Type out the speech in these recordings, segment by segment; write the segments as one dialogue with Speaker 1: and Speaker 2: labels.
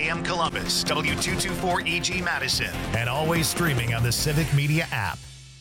Speaker 1: AM Columbus, W224EG Madison, and always streaming on the Civic Media app.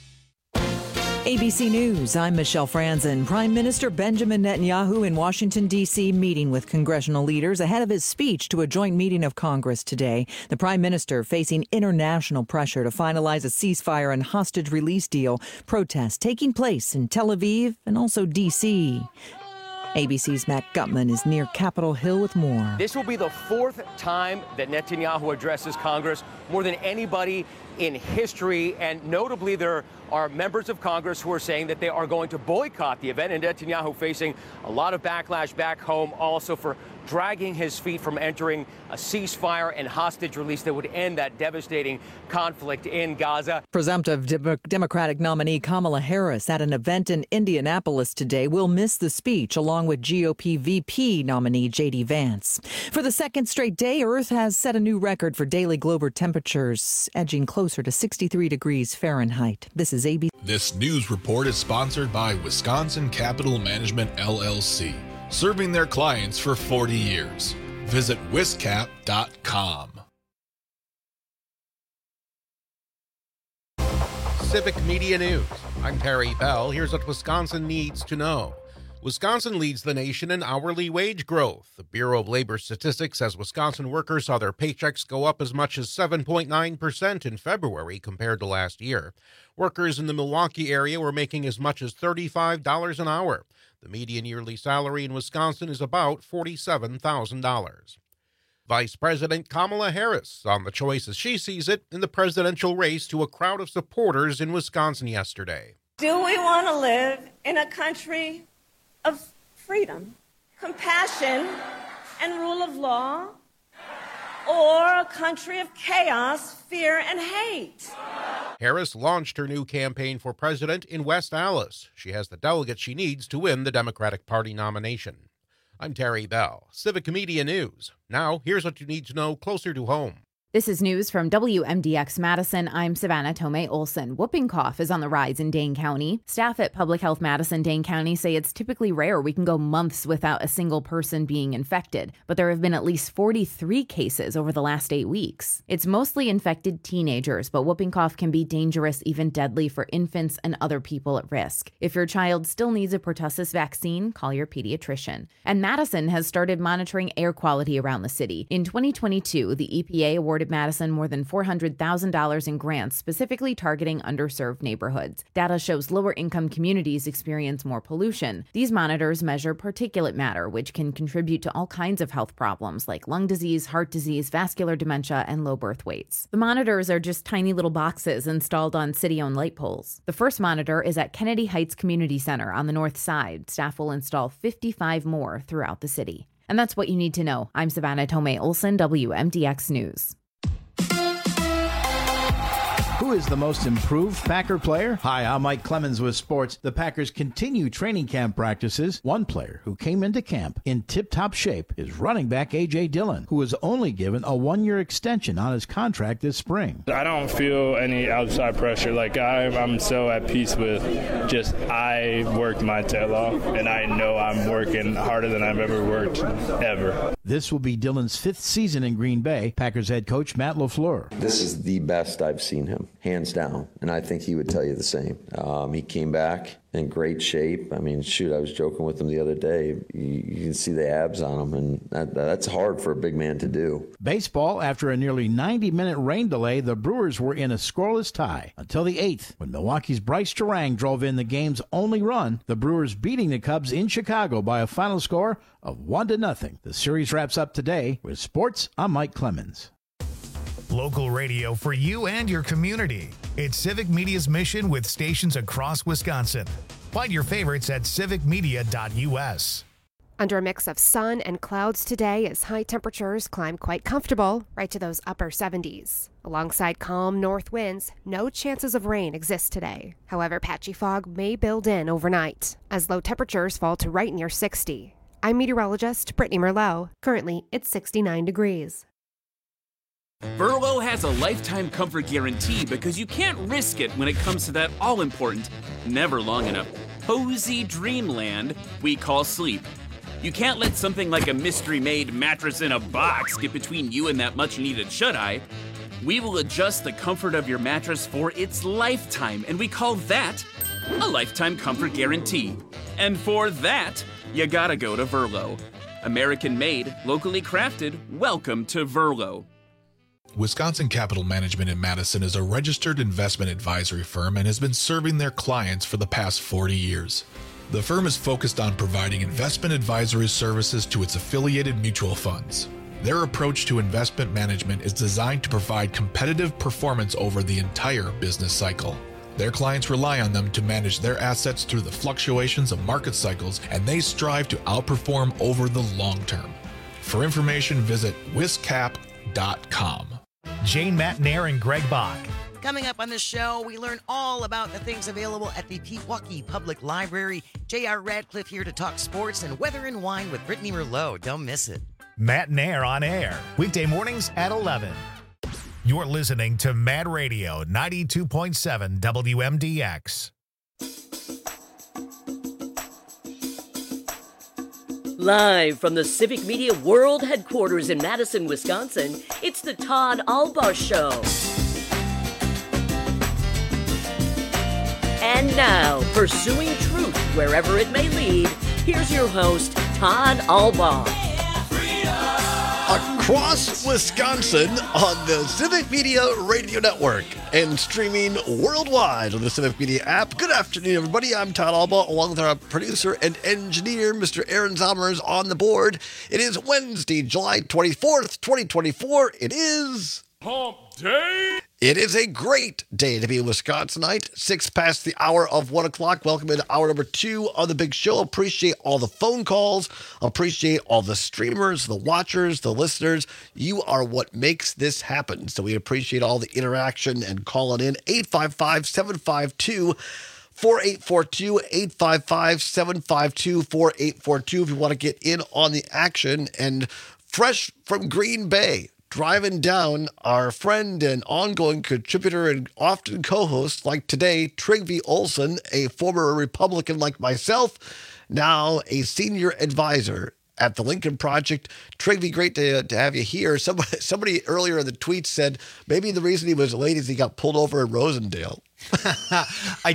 Speaker 2: ABC News, I'm Michelle Franzen. Prime Minister Benjamin Netanyahu in Washington, D.C., meeting with congressional leaders ahead of his speech to a joint meeting of Congress today. The Prime Minister facing international pressure to finalize a ceasefire and hostage release deal. Protests taking place in Tel Aviv and also D.C. ABC's Matt Gutman is near Capitol Hill with more.
Speaker 3: This will be the fourth time that Netanyahu addresses Congress, more than anybody in history, and notably there are members of Congress who are saying that they are going to boycott the event, and Netanyahu facing a lot of backlash back home also for dragging his feet from entering a ceasefire and hostage release that would end that devastating conflict in Gaza.
Speaker 2: Presumptive Democratic nominee Kamala Harris at an event in Indianapolis today will miss the speech along with GOP VP nominee J.D. Vance. For the second straight day, Earth has set a new record for daily global temperatures, edging closer to 63 degrees Fahrenheit. This is ABC.
Speaker 4: This news report is sponsored by Wisconsin Capital Management, LLC, serving their clients for 40 years. Visit wiscap.com.
Speaker 5: Civic Media News. I'm Terry Bell. Here's what Wisconsin needs to know. Wisconsin leads the nation in hourly wage growth. The Bureau of Labor Statistics says Wisconsin workers saw their paychecks go up as much as 7.9% in February compared to last year. Workers in the Milwaukee area were making as much as $35 an hour. The median yearly salary in Wisconsin is about $47,000. Vice President Kamala Harris on the choice as she sees it in the presidential race to a crowd of supporters in Wisconsin yesterday.
Speaker 6: Do we want to live in a country of freedom, compassion, and rule of law, or a country of chaos, fear, and hate?
Speaker 5: Harris launched her new campaign for president in West Allis. She has the delegates she needs to win the Democratic Party nomination. I'm Terry Bell, Civic Media News. Now, here's what you need to know closer to home.
Speaker 7: This is news from WMDX Madison. I'm Savannah Tomei Olson. Whooping cough is on the rise in Dane County. Staff at Public Health Madison, Dane County say it's typically rare we can go months without a single person being infected, but there have been at least 43 cases over the last 8 weeks. It's mostly infected teenagers, but whooping cough can be dangerous, even deadly for infants and other people at risk. If your child still needs a pertussis vaccine, call your pediatrician. And Madison has started monitoring air quality around the city. In 2022, the EPA awarded Madison more than $400,000 in grants specifically targeting underserved neighborhoods. Data shows lower-income communities experience more pollution. These monitors measure particulate matter, which can contribute to all kinds of health problems like lung disease, heart disease, vascular dementia, and low birth weights. The monitors are just tiny little boxes installed on city-owned light poles. The first monitor is at Kennedy Heights Community Center on the north side. Staff will install 55 more throughout the city. And that's what you need to know. I'm Savannah Tomei Olson, WMDX News.
Speaker 8: Who is the most improved Packer player? Hi, I'm Mike Clemens with sports. The Packers continue training camp practices. One player who came into camp in tip-top shape is running back A.J. Dillon, who was only given a one-year extension on his contract this spring.
Speaker 9: I don't feel any outside pressure. I'm so at peace with just I worked my tail off, and I know I'm working harder than I've ever worked, ever.
Speaker 8: This will be Dillon's fifth season in Green Bay. Packers head coach Matt LaFleur.
Speaker 10: This is the best I've seen him, hands down, and I think he would tell you the same. He came back in great shape. I mean, shoot, I was joking with him the other day. You can see the abs on him, and that's hard for a big man to do. Baseball, after a nearly 90-minute rain delay, the Brewers were in a scoreless tie until the 8th, when Milwaukee's Bryce Terang drove in the game's only run, the Brewers beating the Cubs in Chicago by a final score of 1-0. The series wraps up today. With sports, I'm Mike Clemens.
Speaker 1: Local radio for you and your community. It's Civic Media's mission with stations across Wisconsin. Find your favorites at civicmedia.us.
Speaker 11: Under a mix of sun and clouds today as high temperatures climb quite comfortable, right to those upper 70s. Alongside calm north winds, no chances of rain exist today. However, patchy fog may build in overnight as low temperatures fall to right near 60. I'm meteorologist Brittany Merlot. Currently, it's 69 degrees.
Speaker 12: Burlow has a lifetime comfort guarantee because you can't risk it when it comes to that all-important, never long enough, cozy dreamland we call sleep. You can't let something like a mystery-made mattress in a box get between you and that much-needed shut-eye. We will adjust the comfort of your mattress for its lifetime, and we call that a lifetime comfort guarantee. And for that, you gotta go to Verlo. American-made, locally crafted, welcome to Verlo.
Speaker 4: Wisconsin Capital Management in Madison is a registered investment advisory firm and has been serving their clients for the past 40 years. The firm is focused on providing investment advisory services to its affiliated mutual funds. Their approach to investment management is designed to provide competitive performance over the entire business cycle. Their clients rely on them to manage their assets through the fluctuations of market cycles, and they strive to outperform over the long term. For information, visit wiscap.com.
Speaker 1: Jane Matnair and Greg Bach.
Speaker 13: Coming up on the show, we learn all about the things available at the Pewaukee Public Library. J.R. Radcliffe here to talk sports and weather and wine with Brittany Merlot. Don't miss it.
Speaker 1: Matnair on air, weekday mornings at 11. You're listening to Mad Radio 92.7 WMDX.
Speaker 14: Live from the Civic Media World Headquarters in Madison, Wisconsin, it's the Todd Albaugh Show. And now, pursuing truth wherever it may lead, here's your host, Todd Albaugh.
Speaker 15: Across Wisconsin on the Civic Media Radio Network and streaming worldwide on the Civic Media app. Good afternoon, everybody. I'm Todd Albaugh, along with our producer and engineer, Mr. Aaron Zomers, on the board. It is Wednesday, July 24th, 2024. It is Hump Day. It is a great day to be a Wisconsinite. 6 past the hour of 1 o'clock. Welcome into hour number 2 of the big show. Appreciate all the phone calls. Appreciate all the streamers, the watchers, the listeners. You are what makes this happen. So we appreciate all the interaction and calling in. 855-752-4842, 855-752-4842 if you want to get in on the action. And fresh from Green Bay, driving down, our friend and ongoing contributor and often co-host, like today, Trygve Olsen, a former Republican like myself, now a senior advisor at the Lincoln Project. Trygve, great to have you here. Somebody earlier in the tweet said maybe the reason he was late is he got pulled over in Rosendale.
Speaker 16: I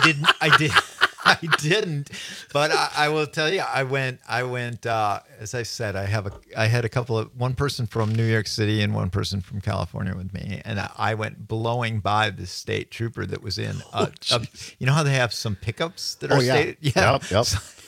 Speaker 16: didn't, but I will tell you, I went, as I said, I had a couple of, one person from New York City and one person from California with me. And I went blowing by the state trooper that was in, you know how they have some pickups that are state?
Speaker 15: Yeah. Yep.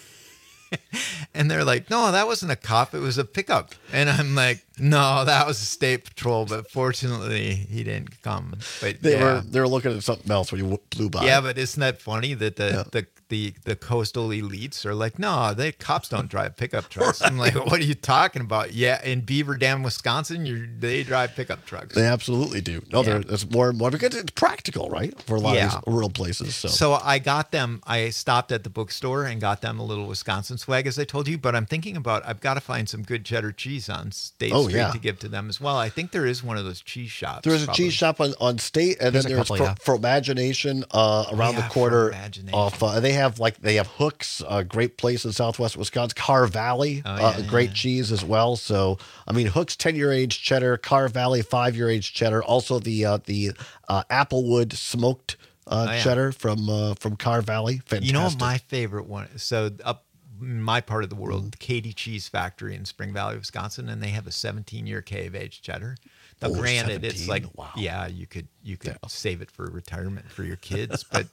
Speaker 16: And they're like, no, that wasn't a cop. It was a pickup. And I'm like, no, that was a state patrol. But fortunately, he didn't come. But
Speaker 15: they were looking at something else when you blew by.
Speaker 16: Yeah, but isn't that funny that the coastal elites are like, no, cops don't drive pickup trucks. Right. I'm like, what are you talking about? Yeah, in Beaver Dam, Wisconsin, they drive pickup trucks.
Speaker 15: They absolutely do. No, there's more and more because it's practical, right? For a lot of these rural places.
Speaker 16: So I stopped at the bookstore and got them a little Wisconsin swag, as I told you. But I'm thinking about, I've got to find some good cheddar cheese on State Street to give to them as well. I think there is one of those cheese shops.
Speaker 15: There's a cheese shop on State, and then there's Fromagination around the corner off. They have Hooks, a great place in southwest Wisconsin. Carr Valley, great cheese as well. So I mean, Hooks 10-year aged cheddar, Carr Valley 5-year aged cheddar. Also the Applewood smoked cheddar from Carr Valley. Fantastic.
Speaker 16: You know my favorite one. So up in my part of the world, the Katie Cheese Factory in Spring Valley, Wisconsin, and they have a 17-year K of aged cheddar. Now, granted, 17? It's like, you could save it for retirement for your kids, but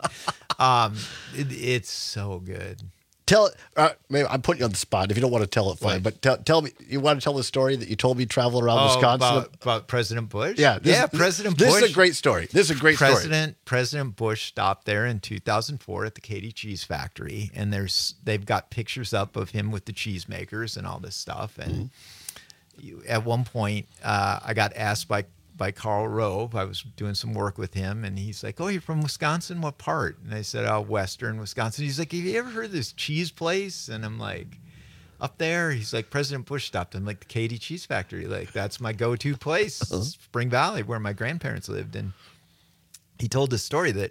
Speaker 16: it's so good.
Speaker 15: Tell it. Maybe I'm putting you on the spot. If you don't want to tell it, fine. But tell me. You want to tell the story that you told me traveling around Wisconsin
Speaker 16: about President Bush?
Speaker 15: Yeah,
Speaker 16: President Bush.
Speaker 15: This is a great story.
Speaker 16: President Bush stopped there in 2004 at the Katie Cheese Factory, and they've got pictures up of him with the cheesemakers and all this stuff. And at one point, I got asked by Carl Rove. I was doing some work with him, and he's like, "Oh, you're from Wisconsin? What part?" And I said, "Oh, Western Wisconsin." He's like, "Have you ever heard of this cheese place?" And I'm like, "Up there." He's like, "President Bush stopped." I'm like, "The Katie Cheese Factory. Like, that's my go-to place, Spring Valley, where my grandparents lived." And he told this story that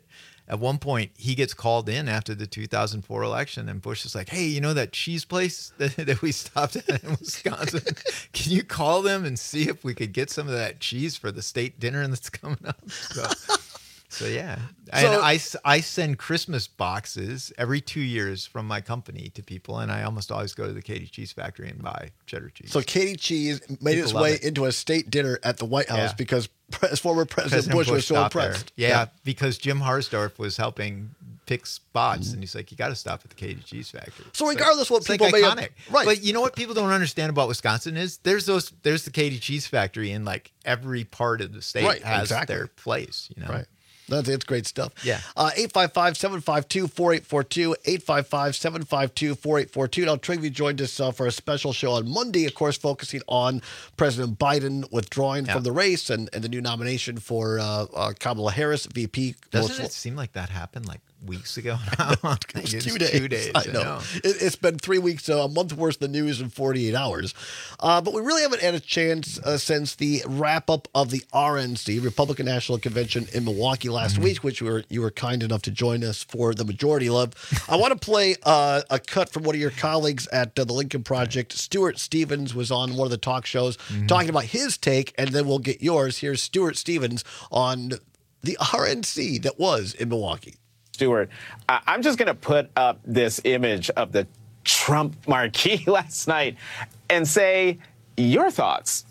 Speaker 16: at one point he gets called in after the 2004 election, and Bush is like, hey, you know that cheese place that we stopped at in Wisconsin? Can you call them and see if we could get some of that cheese for the state dinner that's coming up? So yeah. And I send Christmas boxes every 2 years from my company to people, and I almost always go to the Katy Cheese Factory and buy cheddar cheese.
Speaker 15: So Katy Cheese made its way into a state dinner at the White House because former President Bush was so impressed.
Speaker 16: Yeah, because Jim Harsdorf was helping pick spots, and he's like, you got to stop at the Katy Cheese Factory.
Speaker 15: So regardless what people
Speaker 16: like
Speaker 15: may
Speaker 16: iconic.
Speaker 15: have, right.
Speaker 16: But you know what people don't understand about Wisconsin is there's the Katy Cheese Factory in like every part of the state has their place, you know.
Speaker 15: Right. It's great stuff.
Speaker 16: Yeah.
Speaker 15: 855-752-4842, 855-752-4842. Now, Trigby joined us for a special show on Monday, of course, focusing on President Biden withdrawing from the race and the new nomination for Kamala Harris, VP.
Speaker 16: Doesn't it seem like that happened like weeks ago now?
Speaker 15: It's
Speaker 16: 2
Speaker 15: days.
Speaker 16: 2 days.
Speaker 15: I know. It's been 3 weeks, a month worth of news in 48 hours. But we really haven't had a chance since the wrap-up of the RNC, Republican National Convention in Milwaukee last week, which you were kind enough to join us for the majority of. I want to play a cut from one of your colleagues at the Lincoln Project. Stuart Stevens was on one of the talk shows talking about his take, and then we'll get yours. Here's Stuart Stevens on the RNC that was in Milwaukee.
Speaker 17: Stuart, I'm just going to put up this image of the Trump marquee last night and say your thoughts.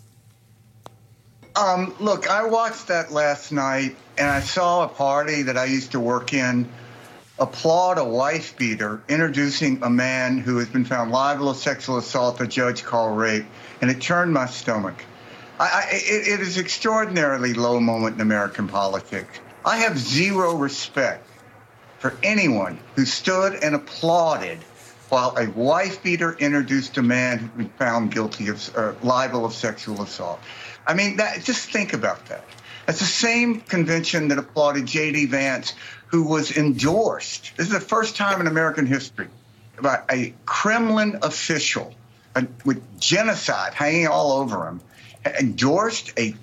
Speaker 18: Look, I watched that last night, and I saw a party that I used to work in applaud a wife beater introducing a man who has been found liable of sexual assault a judge called rape, and it turned my stomach. It is extraordinarily low moment in American politics. I have zero respect for anyone who stood and applauded while a wife beater introduced a man who'd been found guilty of liable of sexual assault. I mean, just think about that. That's the same convention that applauded J.D. Vance, who was endorsed. This is the first time in American history about a Kremlin official with genocide hanging all over him endorsed a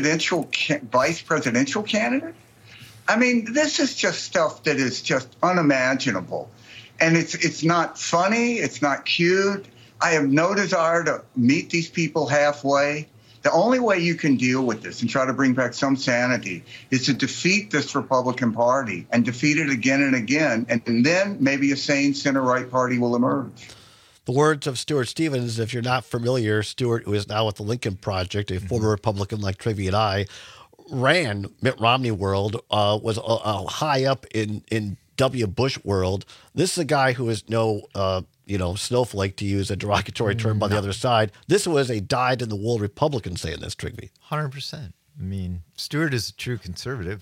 Speaker 18: vice presidential candidate. I mean, this is just stuff that is just unimaginable. And it's not funny. It's not cute. I have no desire to meet these people halfway. The only way you can deal with this and try to bring back some sanity is to defeat this Republican Party and defeat it again and again. And then maybe a sane center-right party will emerge.
Speaker 15: The words of Stuart Stevens, if you're not familiar, Stuart, who is now with the Lincoln Project, a former Republican like Trivy and I, ran Mitt Romney world, was high up in W. Bush world. This is a guy who is no, snowflake, to use a derogatory term by the other side. This was a dyed-in-the-wool Republican saying this, Trigby.
Speaker 16: 100%. I mean, Stuart is a true conservative.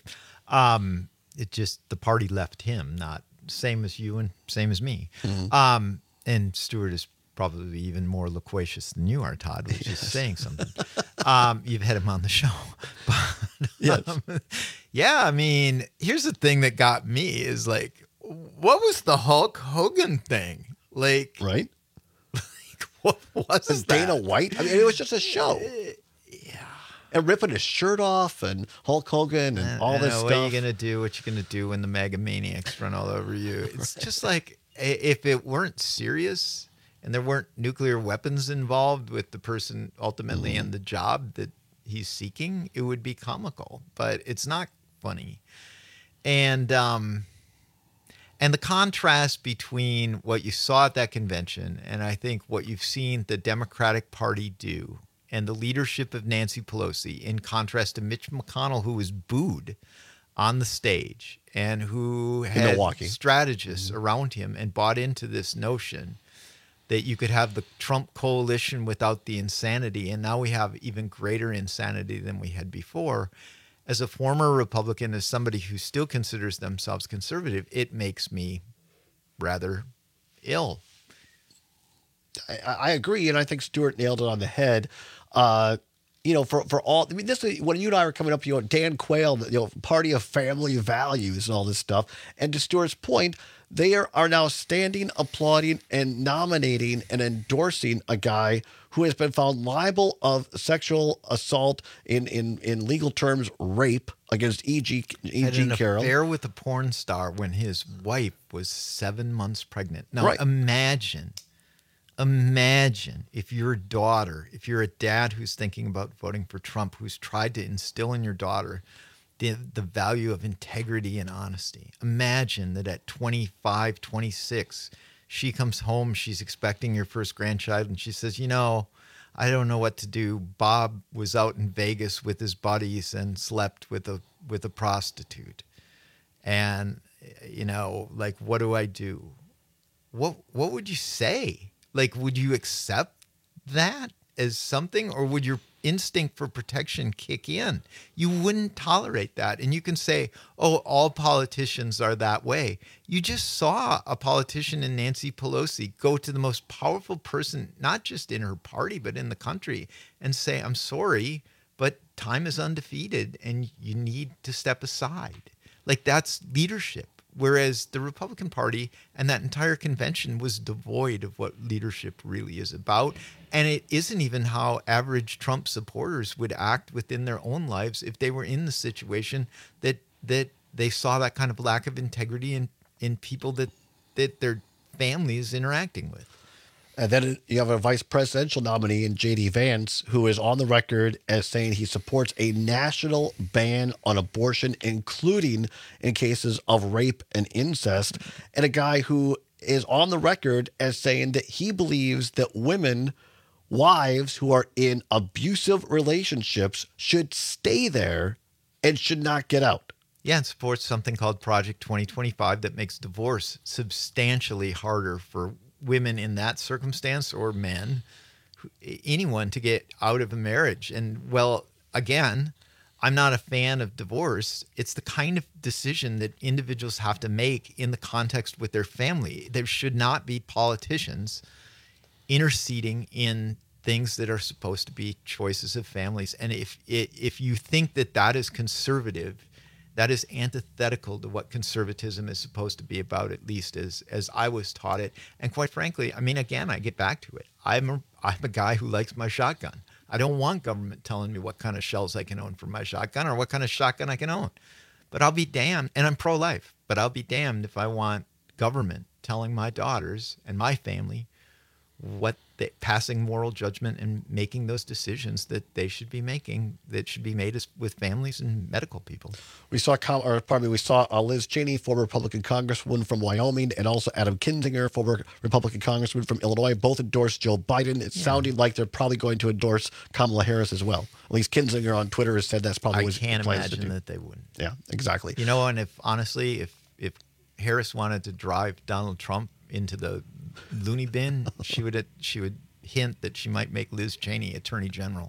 Speaker 16: It just, the party left him, not same as you and same as me. And Stuart is probably even more loquacious than you are, Todd, which is saying something. You've had him on the show.
Speaker 15: Yes.
Speaker 16: Yeah, I mean, here's the thing that got me is like, what was the Hulk Hogan thing? Like,
Speaker 15: right?
Speaker 16: What was that?
Speaker 15: Dana White? I mean, it was just a show. And ripping his shirt off and Hulk Hogan and all this stuff.
Speaker 16: What are you going to do? What you going to do when the megamaniacs run all over you? It's just like, if it weren't serious and there weren't nuclear weapons involved with the person ultimately in the job that he's seeking, it would be comical. But it's not funny. And the contrast between what you saw at that convention and I think what you've seen the Democratic Party do and the leadership of Nancy Pelosi, in contrast to Mitch McConnell, who was booed on the stage and who had strategists around him and bought into this notion that you could have the Trump coalition without the insanity. And now we have even greater insanity than we had before. As a former Republican, as somebody who still considers themselves conservative, it makes me rather ill.
Speaker 15: I agree, and I think Stuart nailed it on the head. For all, I mean, this is when you and I were coming up, Dan Quayle, party of family values and all this stuff. And to Stuart's point, they are now standing, applauding, and nominating and endorsing a guy who has been found liable of sexual assault, in legal terms, rape, against E.G. Carroll.
Speaker 16: Affair with a porn star when his wife was 7 months pregnant. Now,
Speaker 15: Right.
Speaker 16: imagine if you're a daughter, if you're a dad who's thinking about voting for Trump, who's tried to instill in your daughter the value of integrity and honesty. Imagine that at 25, 26, she comes home, she's expecting your first grandchild, and she says, I don't know what to do. Bob was out in Vegas with his buddies and slept with a prostitute. And, what do I do? What would you say? Would you accept that as something, or would your instinct for protection kick in? You wouldn't tolerate that. And you can say, oh, all politicians are that way. You just saw a politician in Nancy Pelosi go to the most powerful person, not just in her party, but in the country, and say, I'm sorry, but time is undefeated and you need to step aside. That's leadership. Whereas the Republican Party and that entire convention was devoid of what leadership really is about. And it isn't even how average Trump supporters would act within their own lives if they were in the situation that they saw that kind of lack of integrity in people that their family is interacting with.
Speaker 15: And then you have a vice presidential nominee in J.D. Vance, who is on the record as saying he supports a national ban on abortion, including in cases of rape and incest. And a guy who is on the record as saying that he believes that wives who are in abusive relationships should stay there and should not get out.
Speaker 16: Yeah, and supports something called Project 2025 that makes divorce substantially harder for women in that circumstance, or men, anyone, to get out of a marriage. And again, I'm not a fan of divorce. It's the kind of decision that individuals have to make in the context with their family. There should not be politicians interceding in things that are supposed to be choices of families. And if you think that is conservative, that is antithetical to what conservatism is supposed to be about, at least as I was taught it. And quite frankly, again, I get back to it. I'm a guy who likes my shotgun. I don't want government telling me what kind of shells I can own for my shotgun or what kind of shotgun I can own. But I'll be damned, and I'm pro-life, but I'll be damned if I want government telling my daughters and my family what passing moral judgment and making those decisions that they should be making, that should be made with families and medical people.
Speaker 15: We saw Liz Cheney, former Republican Congresswoman from Wyoming, and also Adam Kinzinger, former Republican Congressman from Illinois, both endorsed Joe Biden. It's sounding like they're probably going to endorse Kamala Harris as well. At least Kinzinger on Twitter has said that's probably what he plans to do.
Speaker 16: I can't imagine that they wouldn't.
Speaker 15: Yeah, exactly.
Speaker 16: And if Harris wanted to drive Donald Trump into the loony bin, she would hint that she might make Liz Cheney Attorney General.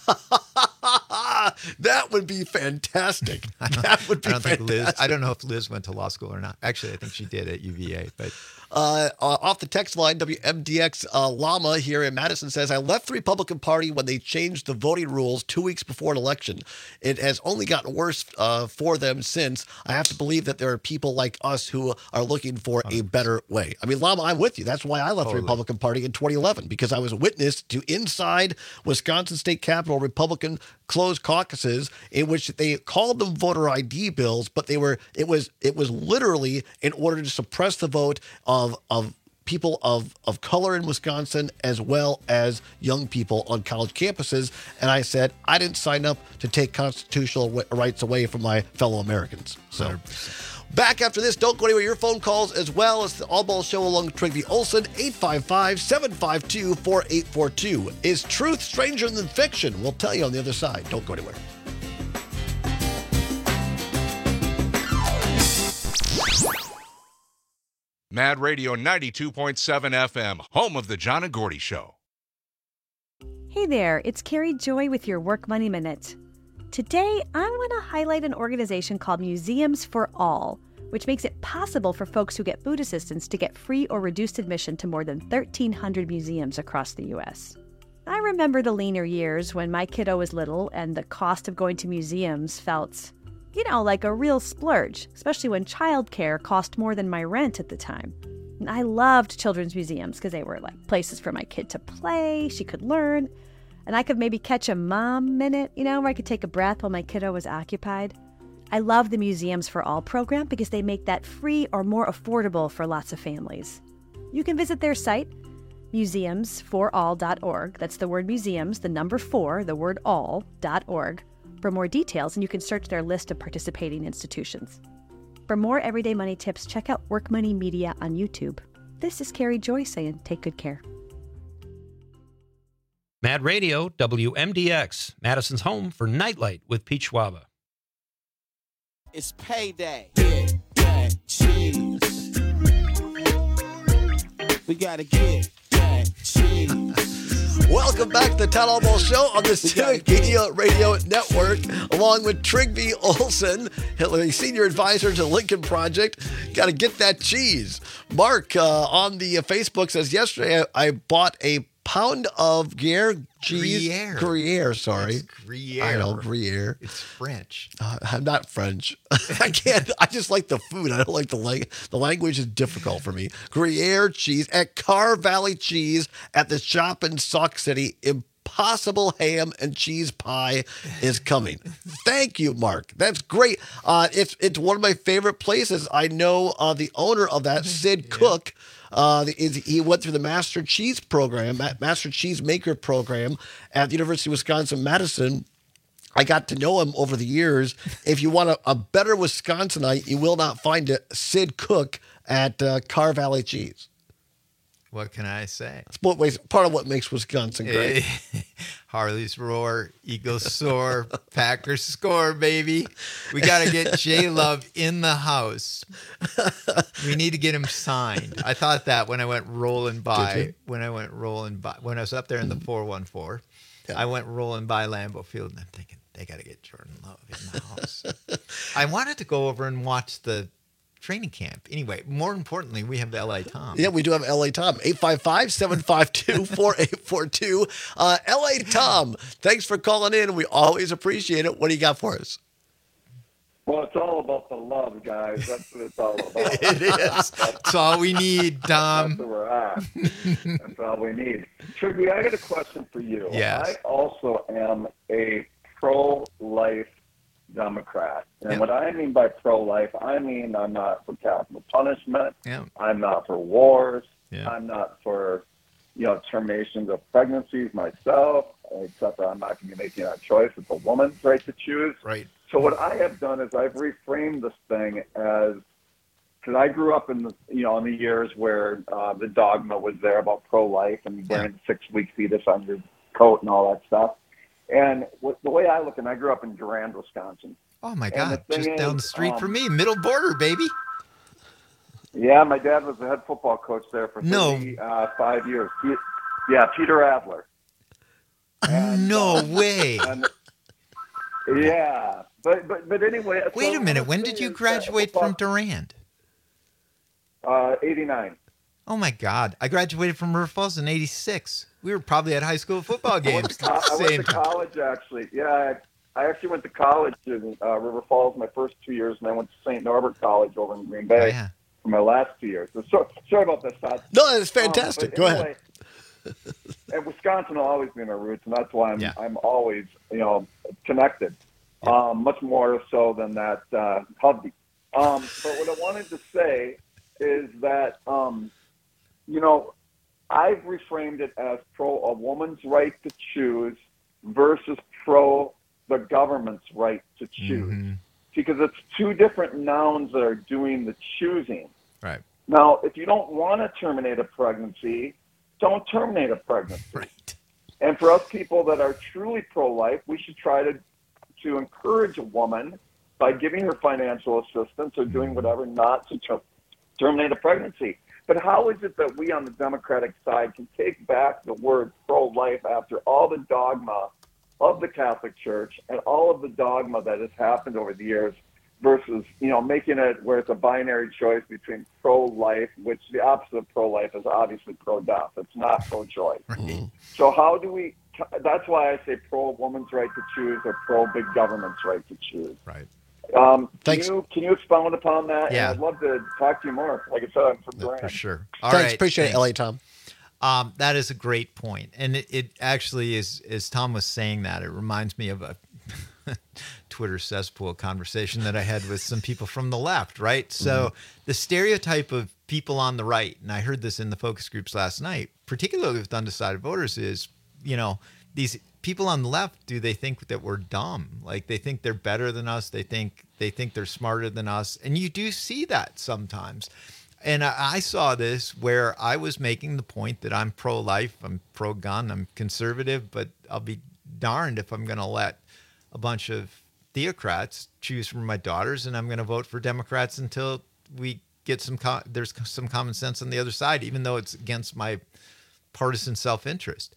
Speaker 15: That would be fantastic. That would be fantastic.
Speaker 16: I don't know if Liz went to law school or not. Actually, I think she did at UVA. But
Speaker 15: off the text line, WMDX Llama here in Madison says, I left the Republican Party when they changed the voting rules 2 weeks before an election. It has only gotten worse for them since. I have to believe that there are people like us who are looking for a better way. Llama, I'm with you. That's why I left the Republican Party in 2011, because I was witness to inside Wisconsin State Capitol Republican closed caucuses in which they called them voter ID bills, but it was literally in order to suppress the vote of people of color in Wisconsin, as well as young people on college campuses. And I said, I didn't sign up to take constitutional rights away from my fellow Americans. So 100%. Back after this, don't go anywhere. Your phone calls as well as the All Ball Show along with Trygve Olsen, 855-752-4842. Is truth stranger than fiction? We'll tell you on the other side. Don't go anywhere.
Speaker 19: Mad Radio 92.7 FM, home of the John and Gordy Show.
Speaker 20: Hey there, it's Carrie Joy with your Work Money Minute. Today, I want to highlight an organization called Museums for All, which makes it possible for folks who get food assistance to get free or reduced admission to more than 1,300 museums across the U.S. I remember the leaner years when my kiddo was little and the cost of going to museums felt, like a real splurge, especially when childcare cost more than my rent at the time. And I loved children's museums because they were like places for my kid to play, she could learn, and I could maybe catch a mom minute, where I could take a breath while my kiddo was occupied. I love the Museums for All program because they make that free or more affordable for lots of families. You can visit their site, museumsforall.org. That's the word museums, the number 4, the word all.org. For more details, and you can search their list of participating institutions. For more Everyday Money tips, check out Work Money Media on YouTube. This is Carrie Joy saying take good care.
Speaker 21: Mad Radio, WMDX, Madison's home for Nightlight with Pete Schwaba.
Speaker 22: It's payday. Get that cheese. We gotta get that cheese.
Speaker 15: Welcome back to the Town Hall Ball Show on the Civic Media Radio Network, along with Trygve Olsen, Hillary Senior Advisor to Lincoln Project. Got to get that cheese. Mark on the Facebook says, yesterday I bought a pound of Gruyere cheese. Gruyere, sorry.
Speaker 16: It's Gruyere.
Speaker 15: I know, Gruyere.
Speaker 16: It's French.
Speaker 15: I'm not French. I can't. I just like the food. I don't like the language is difficult for me. Gruyere cheese at Car Valley Cheese at the shop in Sauk City. Impossible ham and cheese pie is coming. Thank you, Mark. That's great. It's one of my favorite places. I know the owner of that, Sid Cook. He went through the Master Cheese program, Master Cheese Maker program at the University of Wisconsin-Madison. I got to know him over the years. If you want a better Wisconsinite, you will not find it. Sid Cook at Car Valley Cheese.
Speaker 16: What can I say?
Speaker 15: It's part of what makes Wisconsin great.
Speaker 16: Harley's roar, Eagles soar, Packers score, baby. We got to get J-Love in the house. We need to get him signed. I thought that when I went rolling by. When I was up there in the 414, I went rolling by Lambeau Field, and I'm thinking, they got to get Jordan Love in the house. I wanted to go over and watch the training camp. Anyway, more importantly, we have the LA Tom.
Speaker 15: Yeah, we do have LA Tom. 855-752-4842. LA Tom, thanks for calling in. We always appreciate it. What do you got for us?
Speaker 23: Well, it's all about the love, guys. That's what it's all about.
Speaker 16: It is. That's all we need, Tom.
Speaker 23: That's where we're at. That's all we need. Trygve, I got a question for you.
Speaker 16: Yes.
Speaker 23: I also am a pro-life Democrat. And what I mean by pro-life, I mean I'm not for capital punishment.
Speaker 16: Yeah.
Speaker 23: I'm not for wars.
Speaker 16: Yeah.
Speaker 23: I'm not for, terminations of pregnancies myself, except that I'm not going to be making that choice. It's a woman's right to choose.
Speaker 16: Right.
Speaker 23: So what I have done is I've reframed this thing as, because I grew up in the, in the years where the dogma was there about pro-life and wearing the 6-week fetus on your coat and all that stuff. And the way I look, and I grew up in Durand, Wisconsin.
Speaker 16: Oh, my God. Just down the street from me. Middle border, baby.
Speaker 23: Yeah, my dad was the head football coach there for 5 years. Peter Adler. And,
Speaker 16: no way.
Speaker 23: Yeah. But anyway.
Speaker 16: Wait a minute. When did you graduate from Durand?
Speaker 23: 89.
Speaker 16: Oh, my God. I graduated from River Falls in 86. We were probably at high school football games.
Speaker 23: I went to college, actually. Yeah, I actually went to college in River Falls my first 2 years, and I went to St. Norbert College over in Green Bay for my last 2 years. So sorry about this, Todd.
Speaker 15: No, it's fantastic. Go ahead.
Speaker 23: And Wisconsin will always be my roots, and that's why I'm always, connected. Much more so than that hubby. But what I wanted to say is that, I've reframed it as pro a woman's right to choose versus pro the government's right to choose. Mm-hmm. Because it's two different nouns that are doing the choosing.
Speaker 16: Right.
Speaker 23: Now, if you don't want to terminate a pregnancy, don't terminate a pregnancy.
Speaker 16: Right.
Speaker 23: And for us people that are truly pro-life, we should try to encourage a woman by giving her financial assistance or doing whatever not to terminate a pregnancy. But how is it that we on the Democratic side can take back the word pro-life after all the dogma of the Catholic Church and all of the dogma that has happened over the years versus, making it where it's a binary choice between pro-life, which the opposite of pro-life is obviously pro-death. It's not pro-choice.
Speaker 16: Right.
Speaker 23: So how do we – that's why I say pro-woman's right to choose or pro-big government's right to choose.
Speaker 16: Right.
Speaker 15: Thanks.
Speaker 23: Can you expound upon that?
Speaker 16: Yeah.
Speaker 23: And I'd love to talk to you more. Like I said, I'm from Durant.
Speaker 16: For sure.
Speaker 15: Thanks. Appreciate it, LA Tom.
Speaker 16: That is a great point. And it actually is, as Tom was saying that, it reminds me of a Twitter cesspool conversation that I had with some people from the left, right? So the stereotype of people on the right, and I heard this in the focus groups last night, particularly with undecided voters, is, these people on the left, do they think that we're dumb? Like they think they're better than us. They think they're smarter than us. And you do see that sometimes. And I saw this where I was making the point that I'm pro-life, I'm pro-gun, I'm conservative, but I'll be darned if I'm going to let a bunch of theocrats choose for my daughters, and I'm going to vote for Democrats until we get there's some common sense on the other side, even though it's against my partisan self-interest.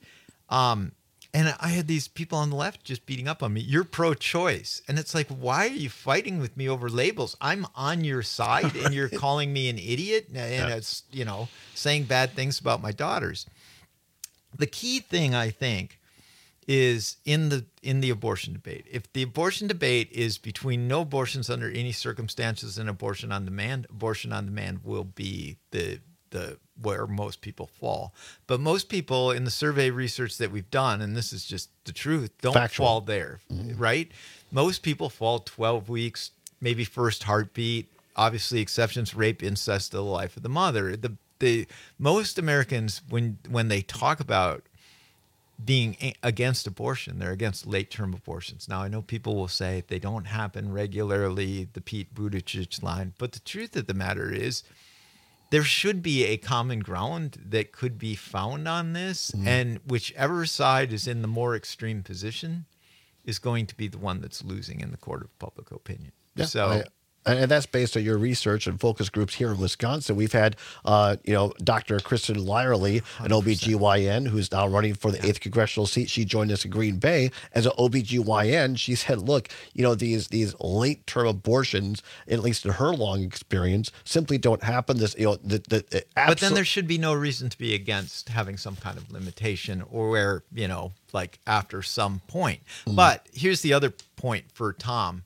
Speaker 16: And I had these people on the left just beating up on me. You're pro-choice. And it's like, why are you fighting with me over labels? I'm on your side and you're calling me an idiot and it's, saying bad things about my daughters. The key thing, I think, is in the abortion debate. If the abortion debate is between no abortions under any circumstances and abortion on demand will be the where most people fall. But most people in the survey research that we've done, and this is just the truth, don't fall there, right? Most people fall 12 weeks, maybe first heartbeat, obviously exceptions, rape, incest, the life of the mother. The most Americans, when they talk about being against abortion, they're against late-term abortions. Now, I know people will say they don't happen regularly, the Pete Buttigieg line, but the truth of the matter is there should be a common ground that could be found on this, and whichever side is in the more extreme position is going to be the one that's losing in the court of public opinion.
Speaker 15: Yeah, and that's based on your research and focus groups here in Wisconsin. We've had, Dr. Kristen Lyerly, an OBGYN who's now running for the 8th congressional seat. She joined us in Green Bay as an OBGYN. She said, look, these late-term abortions, at least in her long experience, simply don't happen.
Speaker 16: But then there should be no reason to be against having some kind of limitation or where, like after some point. But here's the other point for Tom.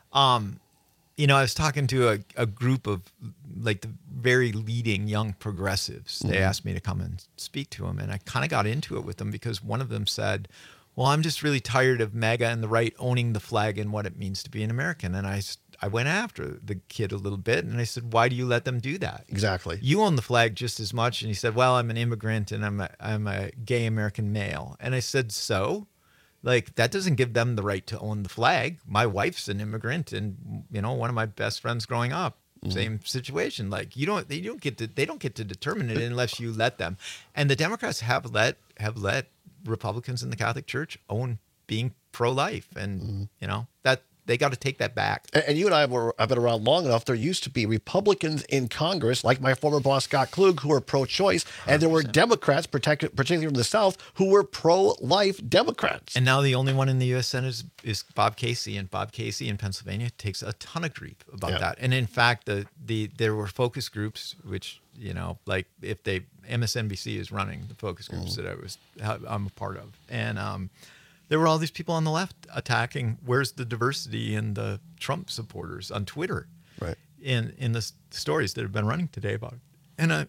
Speaker 16: I was talking to a group of like the very leading young progressives. They asked me to come and speak to them. And I kind of got into it with them because one of them said, well, I'm just really tired of MAGA and the right owning the flag and what it means to be an American. And I went after the kid a little bit and I said, why do you let them do that?
Speaker 15: Exactly.
Speaker 16: You own the flag just as much. And he said, well, I'm an immigrant and I'm a gay American male. And I said, so? Like, that doesn't give them the right to own the flag. My wife's an immigrant, and one of my best friends growing up, same situation. Like, they don't get to determine it unless you let them. And the Democrats have let Republicans in the Catholic Church own being pro-life, and that they got to take that back.
Speaker 15: And you and I have been around long enough. There used to be Republicans in Congress, like my former boss Scott Klug, who were pro-choice, and there were Democrats, particularly from the South, who were pro-life Democrats.
Speaker 16: And now the only one in the U.S. Senate is Bob Casey, and Bob Casey in Pennsylvania takes a ton of grief about that. And in fact, there were focus groups, which like if MSNBC is running the focus groups that I'm a part of, and there were all these people on the left attacking. Where's the diversity in the Trump supporters on Twitter?
Speaker 15: Right.
Speaker 16: In the stories that have been running today about it.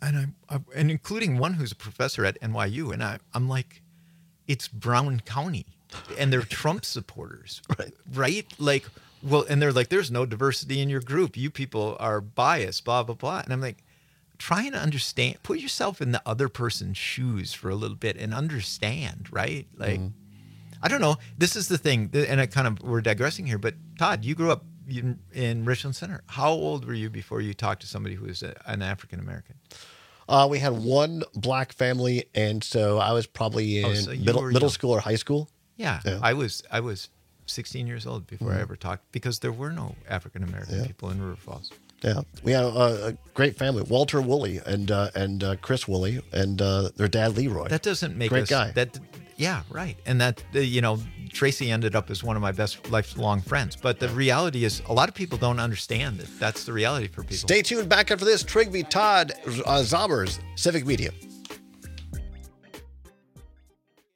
Speaker 16: And including one who's a professor at NYU. And I'm like, it's Brown County and they're Trump supporters. Right? Like, well, and they're like, there's no diversity in your group. You people are biased, blah, blah, blah. And I'm like, try and understand, put yourself in the other person's shoes for a little bit and understand, right? Like, I don't know. This is the thing, and we're digressing here, but Todd, you grew up in Richland Center. How old were you before you talked to somebody who was an African American?
Speaker 15: We had one black family, and so I was probably in middle school or high school.
Speaker 16: Yeah. I was 16 years old before I ever talked, because there were no African American people in River Falls.
Speaker 15: Yeah, we had a great family: Walter Woolley and Chris Woolley, and their dad Leroy.
Speaker 16: That doesn't make
Speaker 15: great guy.
Speaker 16: Yeah, right. And that, Tracy ended up as one of my best lifelong friends. But the reality is, a lot of people don't understand that that's the reality for people.
Speaker 15: Stay tuned. Back after this, Trygve Todd Zommers, Civic Media.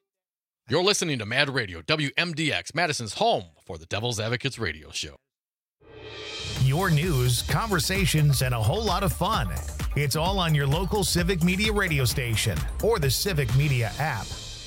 Speaker 2: You're listening to Mad Radio, WMDX, Madison's home for the Devil's Advocates radio show.
Speaker 1: Your news, conversations, and a whole lot of fun. It's all on your local Civic Media radio station or the Civic Media app.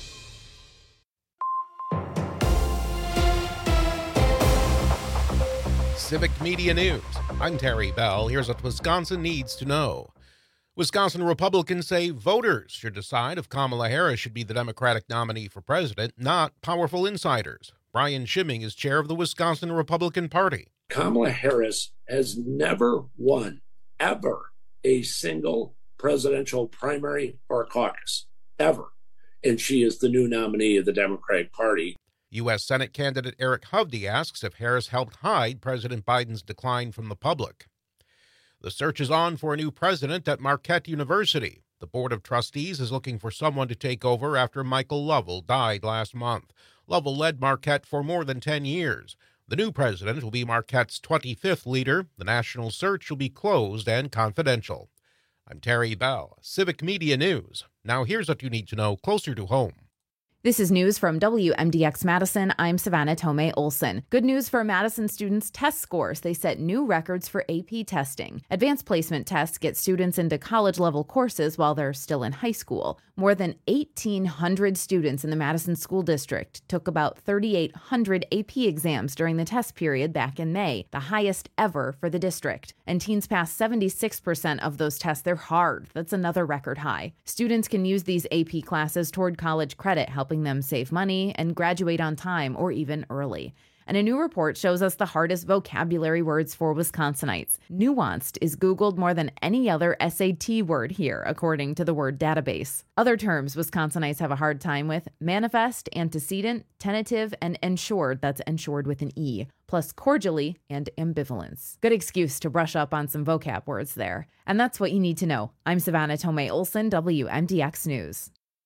Speaker 5: Civic Media News. I'm Terry Bell. Here's what Wisconsin needs to know. Wisconsin Republicans say voters should decide if Kamala Harris should be the Democratic nominee for president, not powerful insiders. Brian Schimming is chair of the Wisconsin Republican Party.
Speaker 2: Kamala Harris has never won, ever, a single presidential primary or caucus, ever. And she is the new nominee of the Democratic Party.
Speaker 5: U.S. Senate candidate Eric Hovde asks if Harris helped hide President Biden's decline from the public. The search is on for a new president at Marquette University. The Board of Trustees is looking for someone to take over after Michael Lovell died last month. Lovell led Marquette for more than 10 years. The new president will be Marquette's 25th leader. The national search will be closed and confidential. I'm Terry Bell, Civic Media News. Now here's what you need to know closer to home.
Speaker 7: This is news from WMDX Madison. I'm Savannah Tomei Olson. Good news for Madison students' test scores. They set new records for AP testing. Advanced placement tests get students into college-level courses while they're still in high school. More than 1,800 students in the Madison School District took about 3,800 AP exams during the test period back in May, the highest ever for the district. And teens passed 76% of those tests. They're hard. That's another record high. Students can use these AP classes toward college credit, helping them save money and graduate on time or even early. And a new report shows us the hardest vocabulary words for Wisconsinites. Nuanced is Googled more than any other SAT word here, according to the word database. Other terms Wisconsinites have a hard time with: manifest, antecedent, tentative, and ensured, that's ensured with an E, plus cordially and ambivalence. Good excuse to brush up on some vocab words there. And that's what you need to know. I'm Savannah Tomei Olson, WMDX News.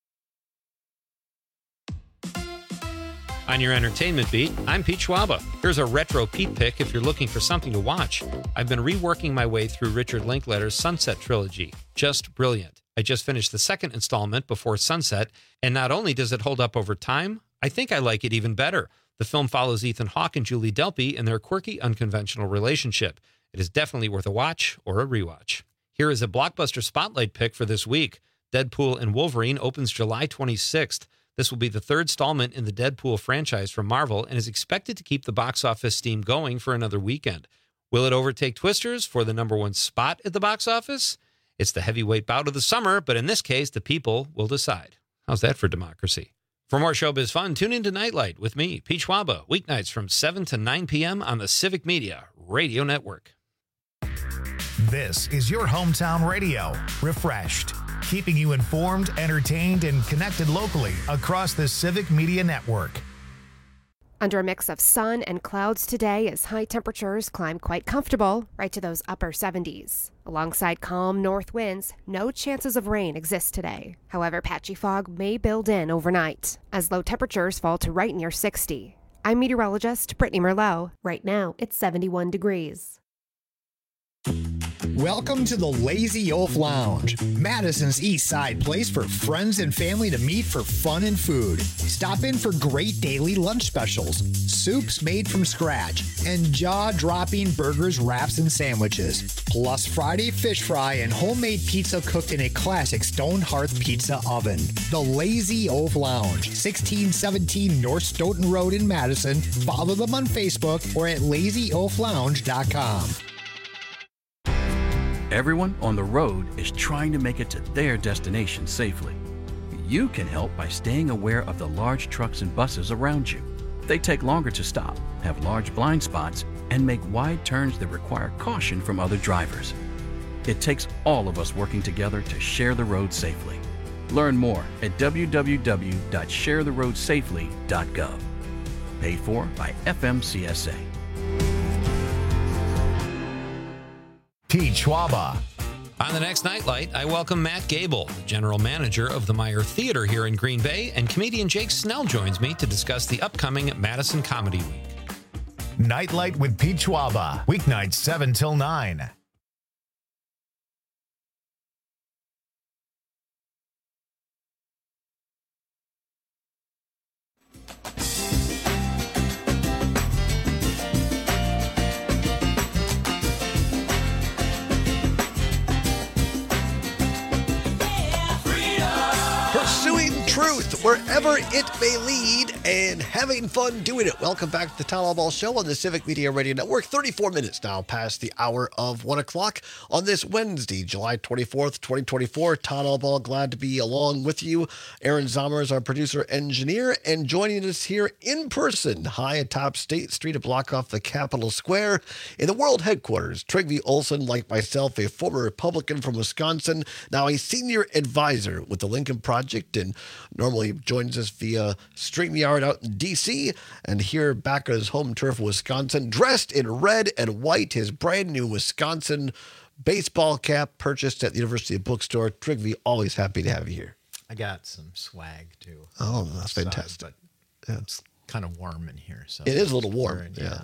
Speaker 21: On your entertainment beat, I'm Pete Schwaba. Here's a retro Pete pick if you're looking for something to watch. I've been reworking my way through Richard Linklater's Sunset trilogy. Just brilliant. I just finished the second installment before sunset, and not only does it hold up over time, I think I like it even better. The film follows Ethan Hawke and Julie Delpy in their quirky, unconventional relationship. It is definitely worth a watch or a rewatch. Here is a blockbuster spotlight pick for this week. Deadpool and Wolverine opens July 26th. This will be the third installment in the Deadpool franchise from Marvel and is expected to keep the box office steam going for another weekend. Will it overtake Twisters for the number one spot at the box office? It's the heavyweight bout of the summer, but in this case, the people will decide. How's that for democracy? For more showbiz fun, tune into Nightlight with me, Pete Schwaba, weeknights from 7 to 9 p.m. on the Civic Media Radio Network.
Speaker 1: This is your hometown radio, refreshed, keeping you informed, entertained, and connected locally across the Civic Media Network.
Speaker 11: Under a mix of sun and clouds today as high temperatures climb quite comfortable, right to those upper 70s. Alongside calm north winds, no chances of rain exist today. However, patchy fog may build in overnight as low temperatures fall to right near 60. I'm meteorologist Brittany Merlot. Right now, it's 71 degrees.
Speaker 3: Welcome to the Lazy Oaf Lounge, Madison's East Side place for friends and family to meet for fun and food. Stop in for great daily lunch specials, soups made from scratch, and jaw-dropping burgers, wraps, and sandwiches. Plus Friday fish fry and homemade pizza cooked in a classic stone hearth pizza oven. The Lazy Oaf Lounge, 1617 North Stoughton Road in Madison. Follow them on Facebook or at lazyoaflounge.com.
Speaker 6: Everyone on the road is trying to make it to their destination safely. You can help by staying aware of the large trucks and buses around you. They take longer to stop, have large blind spots, and make wide turns that require caution from other drivers. It takes all of us working together to share the road safely. Learn more at www.sharetheroadsafely.gov. Paid for by FMCSA.
Speaker 1: Pete Schwaba.
Speaker 21: On the next Nightlight, I welcome Matt Gable, the general manager of the Meyer Theater here in Green Bay, and comedian Jake Snell joins me to discuss the upcoming Madison Comedy Week.
Speaker 1: Nightlight with Pete Schwaba, weeknights 7 till 9.
Speaker 15: wherever it may lead, and having fun doing it. Welcome back to the Town Hall Ball Show on the Civic Media Radio Network. 34 minutes now past the hour of 1 o'clock on this Wednesday, July 24th, 2024. Town Hall Ball, glad to be along with you. Aaron Zomer is our producer engineer, and joining us here in person, high atop State Street, a block off the Capitol Square, in the world headquarters, Trygve Olson, like myself, a former Republican from Wisconsin, now a senior advisor with the Lincoln Project, and normally joins us via StreamYard out in D.C., and here back on his home turf, Wisconsin, dressed in red and white, his brand new Wisconsin baseball cap purchased at the University Bookstore. Trygve, always happy to have you here.
Speaker 16: I got some swag too.
Speaker 15: Oh, that's fantastic.
Speaker 16: But it's kind of warm in here. So
Speaker 15: it is a little warm.
Speaker 16: Yeah.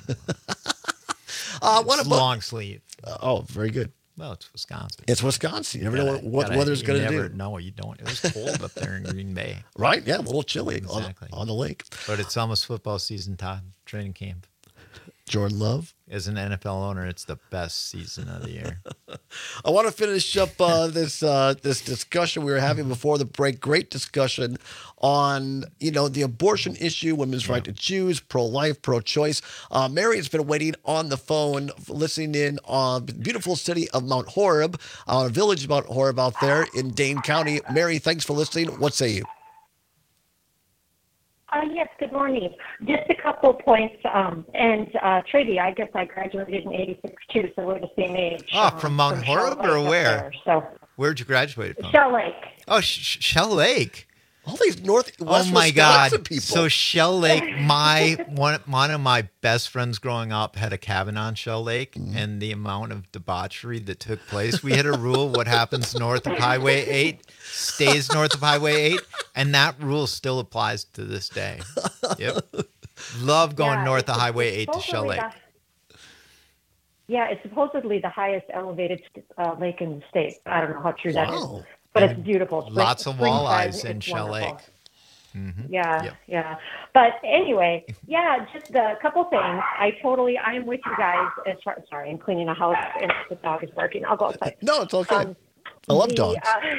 Speaker 15: What about
Speaker 16: long sleeve?
Speaker 15: Very good.
Speaker 16: Well, it's Wisconsin.
Speaker 15: It's Wisconsin. You never know what the weather's going to do.
Speaker 16: No, you don't. It was cold up there in Green Bay.
Speaker 15: Right? Yeah, a little chilly
Speaker 16: exactly.
Speaker 15: on the lake.
Speaker 16: But it's almost football season, Todd. Training camp.
Speaker 15: Jordan Love?
Speaker 16: As an NFL owner, it's the best season of the year.
Speaker 15: I want to finish up this discussion we were having before the break. Great discussion on, the abortion issue, women's right to choose, pro-life, pro-choice. Mary has been waiting on the phone, listening in on the beautiful city of Mount Horeb, a village of Mount Horeb out there in Dane County. Mary, thanks for listening. What say you?
Speaker 8: Yes, good morning. Just a couple points. And Trady, I guess I graduated in '86 too, so we're the same age.
Speaker 16: From Mount Horeb or where?
Speaker 8: So
Speaker 16: where'd you graduate from?
Speaker 8: Shell Lake.
Speaker 16: Oh, Shell Lake.
Speaker 15: All these northwest
Speaker 16: God!
Speaker 15: people.
Speaker 16: So Shell Lake, one of my best friends growing up had a cabin on Shell Lake, and the amount of debauchery that took place. We had a rule: what happens north of Highway 8 stays north of Highway 8, and that rule still applies to this day. Yep, love going north of Highway 8 to Shell Lake.
Speaker 8: It's supposedly the highest elevated lake in the state. I don't know how true that is. But it's beautiful.
Speaker 16: Lots of walleyes in Shell Lake.
Speaker 8: Mm-hmm. Yeah. But anyway, just a couple things. I am with you guys as far. Sorry, I'm cleaning a house and the dog is barking. I'll go outside.
Speaker 15: No, it's okay. I love dogs.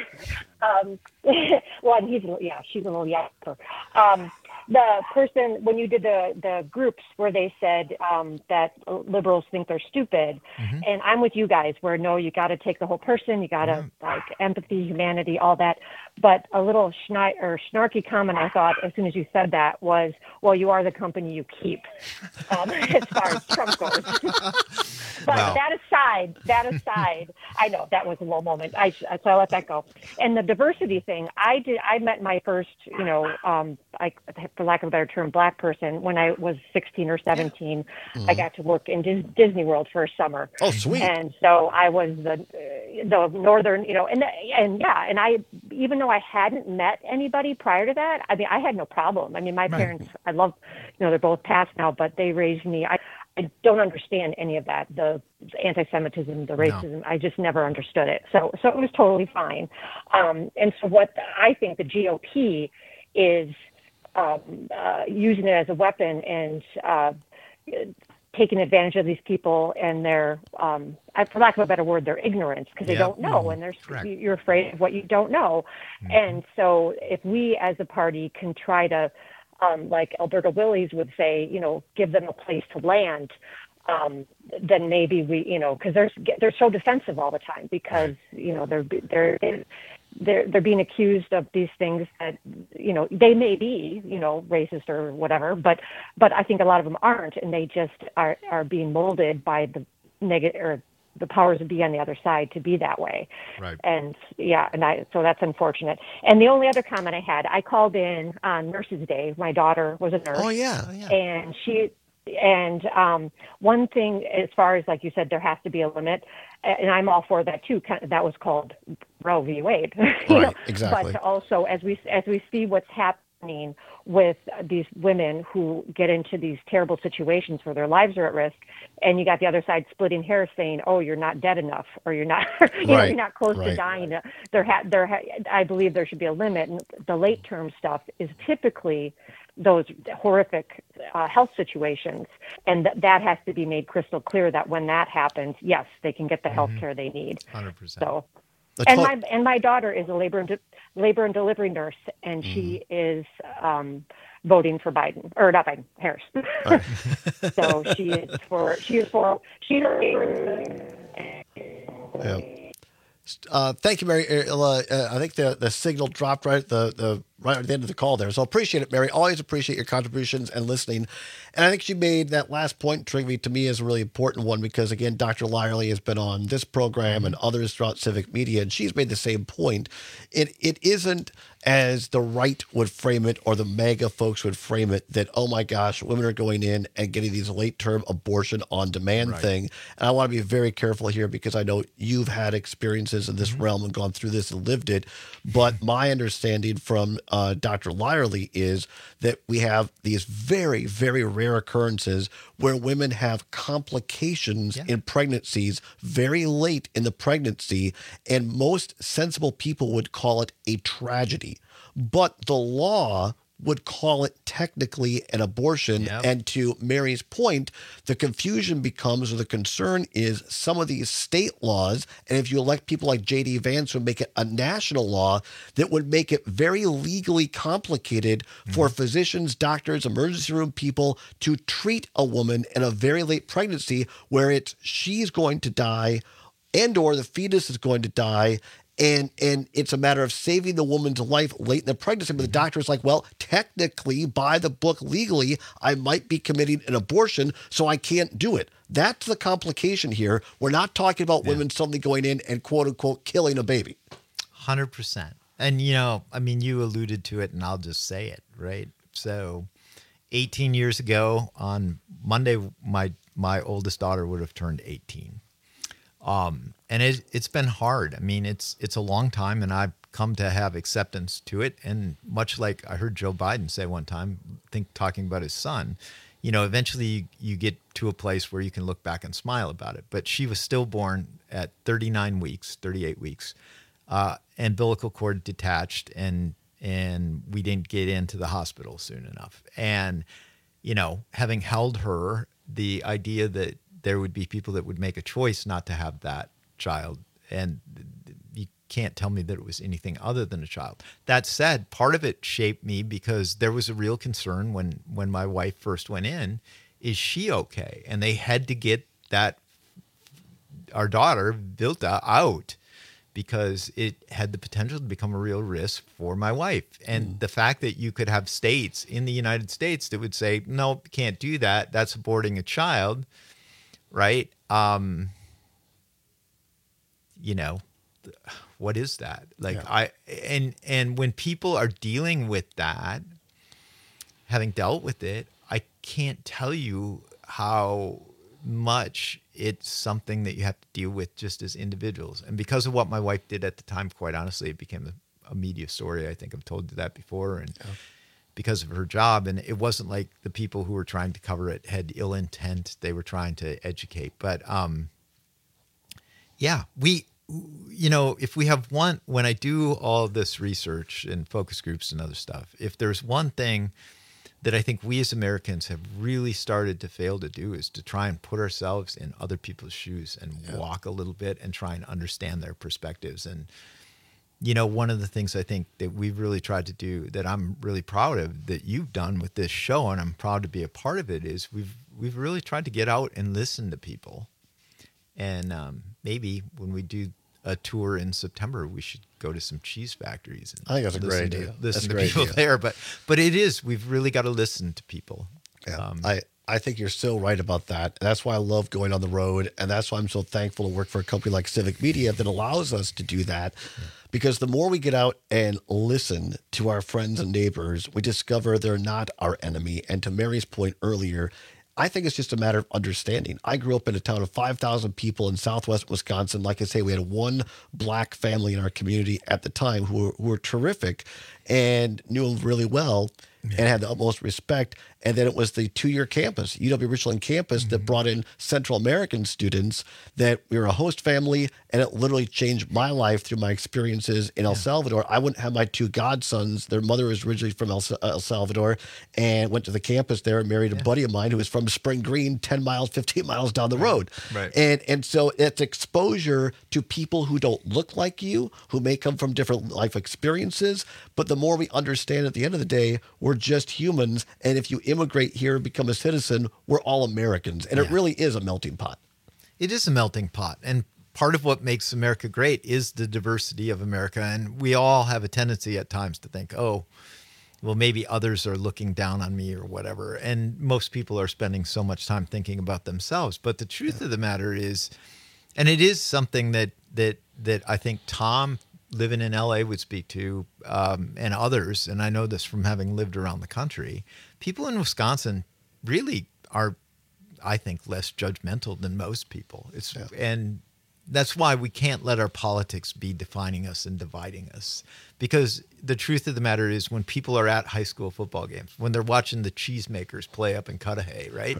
Speaker 8: Well, and she's a little yapper. The person, when you did the groups where they said that liberals think they're stupid, and I'm with you guys where, no, you got to take the whole person, you got to empathy, humanity, all that. But a little snarky comment I thought as soon as you said that was, well, you are the company you keep, as far as Trump goes. But that aside, I know that was a low moment. So I let that go. And the diversity thing, I met my first, for lack of a better term, black person when I was 16 or 17. I got to work in Disney World for a summer.
Speaker 15: Oh, sweet.
Speaker 8: And so I was the northern, and I, even though I hadn't met anybody prior to that, I mean, I had no problem. I mean, my parents, I love, they're both passed now, but they raised me. I don't understand any of that, the anti-Semitism, the racism. No. I just never understood it. So it was totally fine. And so what I think the GOP is using it as a weapon and taking advantage of these people and their, for lack of a better word, their ignorance, because they don't know, and you're afraid of what you don't know. And so if we as a party can try to, like Alberta Willies would say, give them a place to land, then maybe we, because they're so defensive all the time because they're being accused of these things that they may be racist or whatever, but I think a lot of them aren't, and they just are being molded by the negative or the powers that be on the other side to be that way. Right. And so that's unfortunate. And the only other comment I had, I called in on Nurses Day. My daughter was a nurse.
Speaker 15: Oh yeah.
Speaker 8: And one thing, as far as, like you said, there has to be a limit, and I'm all for that too. That was called Roe v. Wade.
Speaker 15: Right, exactly.
Speaker 8: But also, as we see what's happening with these women who get into these terrible situations where their lives are at risk, and you got the other side splitting hairs saying, "Oh, you're not dead enough," or "You're not, you're not close to dying." I believe there should be a limit. And the late term stuff is typically those horrific health situations, and that has to be made crystal clear that when that happens, yes, they can get the health care they need.
Speaker 16: 100%.
Speaker 8: So, and my daughter is a labor and labor and delivery nurse, and she is voting for Biden, or not Biden, Harris.
Speaker 15: Right.
Speaker 8: So she is for.
Speaker 15: Yeah. Thank you, Mary. I think the signal dropped right at right at the end of the call there. So appreciate it, Mary. Always appreciate your contributions and listening. And I think she made that last point, Trygve, to me is a really important one because, again, Dr. Lyerly has been on this program and others throughout civic media, and she's made the same point. It isn't as the right would frame it or the MAGA folks would frame it that, oh my gosh, women are going in and getting these late-term abortion on demand thing. And I want to be very careful here because I know you've had experiences in this realm and gone through this and lived it. But my understanding from Dr. Lyerly is that we have these very, very rare occurrences where women have complications in pregnancies very late in the pregnancy, and most sensible people would call it a tragedy. But the law would call it technically an abortion. And to Mary's point, the confusion becomes, or the concern is, some of these state laws, and if you elect people like J.D. Vance, would make it a national law that would make it very legally complicated for physicians, doctors, emergency room people to treat a woman in a very late pregnancy where she's going to die and or the fetus is going to die. And it's a matter of saving the woman's life late in the pregnancy. But the doctor's like, well, technically, by the book, legally, I might be committing an abortion, so I can't do it. That's the complication here. We're not talking about women suddenly going in and, quote unquote, killing a baby.
Speaker 16: 100%. And, you alluded to it, and I'll just say it, right? So 18 years ago on Monday, my oldest daughter would have turned 18. And it's been hard. I mean, it's a long time, and I've come to have acceptance to it. And much like I heard Joe Biden say one time, talking about his son, eventually you get to a place where you can look back and smile about it. But she was stillborn at 38 weeks, umbilical cord detached, and we didn't get into the hospital soon enough. And, having held her, the idea that there would be people that would make a choice not to have that child, and you can't tell me that it was anything other than a child. That said, part of it shaped me because there was a real concern when my wife first went in, is she okay? And they had to get our daughter built out because it had the potential to become a real risk for my wife. And the fact that you could have states in the United States that would say, no, can't do that, that's aborting a child, right? What is that? And when people are dealing with that, having dealt with it, I can't tell you how much it's something that you have to deal with just as individuals. And because of what my wife did at the time, quite honestly, it became a media story. I think I've told you that before. And because of her job, and it wasn't like the people who were trying to cover it had ill intent. They were trying to educate. But if we have when I do all this research and focus groups and other stuff, if there's one thing that I think we as Americans have really started to fail to do, is to try and put ourselves in other people's shoes and walk a little bit and try and understand their perspectives. And, one of the things I think that we've really tried to do, that I'm really proud of, that you've done with this show, and I'm proud to be a part of it, is we've really tried to get out and listen to people. And maybe when we do a tour in September, we should go to some cheese factories. And
Speaker 15: I think that's a great idea.
Speaker 16: Listen to people there. But it is, we've really got to listen to people.
Speaker 15: Yeah, I think you're so right about that. And that's why I love going on the road. And that's why I'm so thankful to work for a company like Civic Media that allows us to do that. Because the more we get out and listen to our friends and neighbors, we discover they're not our enemy. And to Mary's point earlier, I think it's just a matter of understanding. I grew up in a town of 5,000 people in southwest Wisconsin. Like I say, we had one black family in our community at the time who were terrific. and knew him really well and had the utmost respect. And then it was the 2-year campus, UW-Richland campus, that brought in Central American students, that we were a host family, and it literally changed my life through my experiences in El Salvador. I wouldn't have my 2 godsons. Their mother was originally from El Salvador and went to the campus there and married a buddy of mine who was from Spring Green, 10 miles, 15 miles down the road.
Speaker 16: Right.
Speaker 15: And so it's exposure to people who don't look like you, who may come from different life experiences. But the more we understand at the end of the day, we're just humans. And if you immigrate here and become a citizen, we're all Americans. And it really is a melting pot.
Speaker 16: It is a melting pot. And part of what makes America great is the diversity of America. And we all have a tendency at times to think, oh, well, maybe others are looking down on me or whatever. And most people are spending so much time thinking about themselves. But the truth of the matter is, and it is something that I think Tom living in LA would speak to, and others, and I know this from having lived around the country, people in Wisconsin really are, I think, less judgmental than most people. And that's why we can't let our politics be defining us and dividing us. Because the truth of the matter is, when people are at high school football games, when they're watching the Cheesemakers play up in Cudahy, right?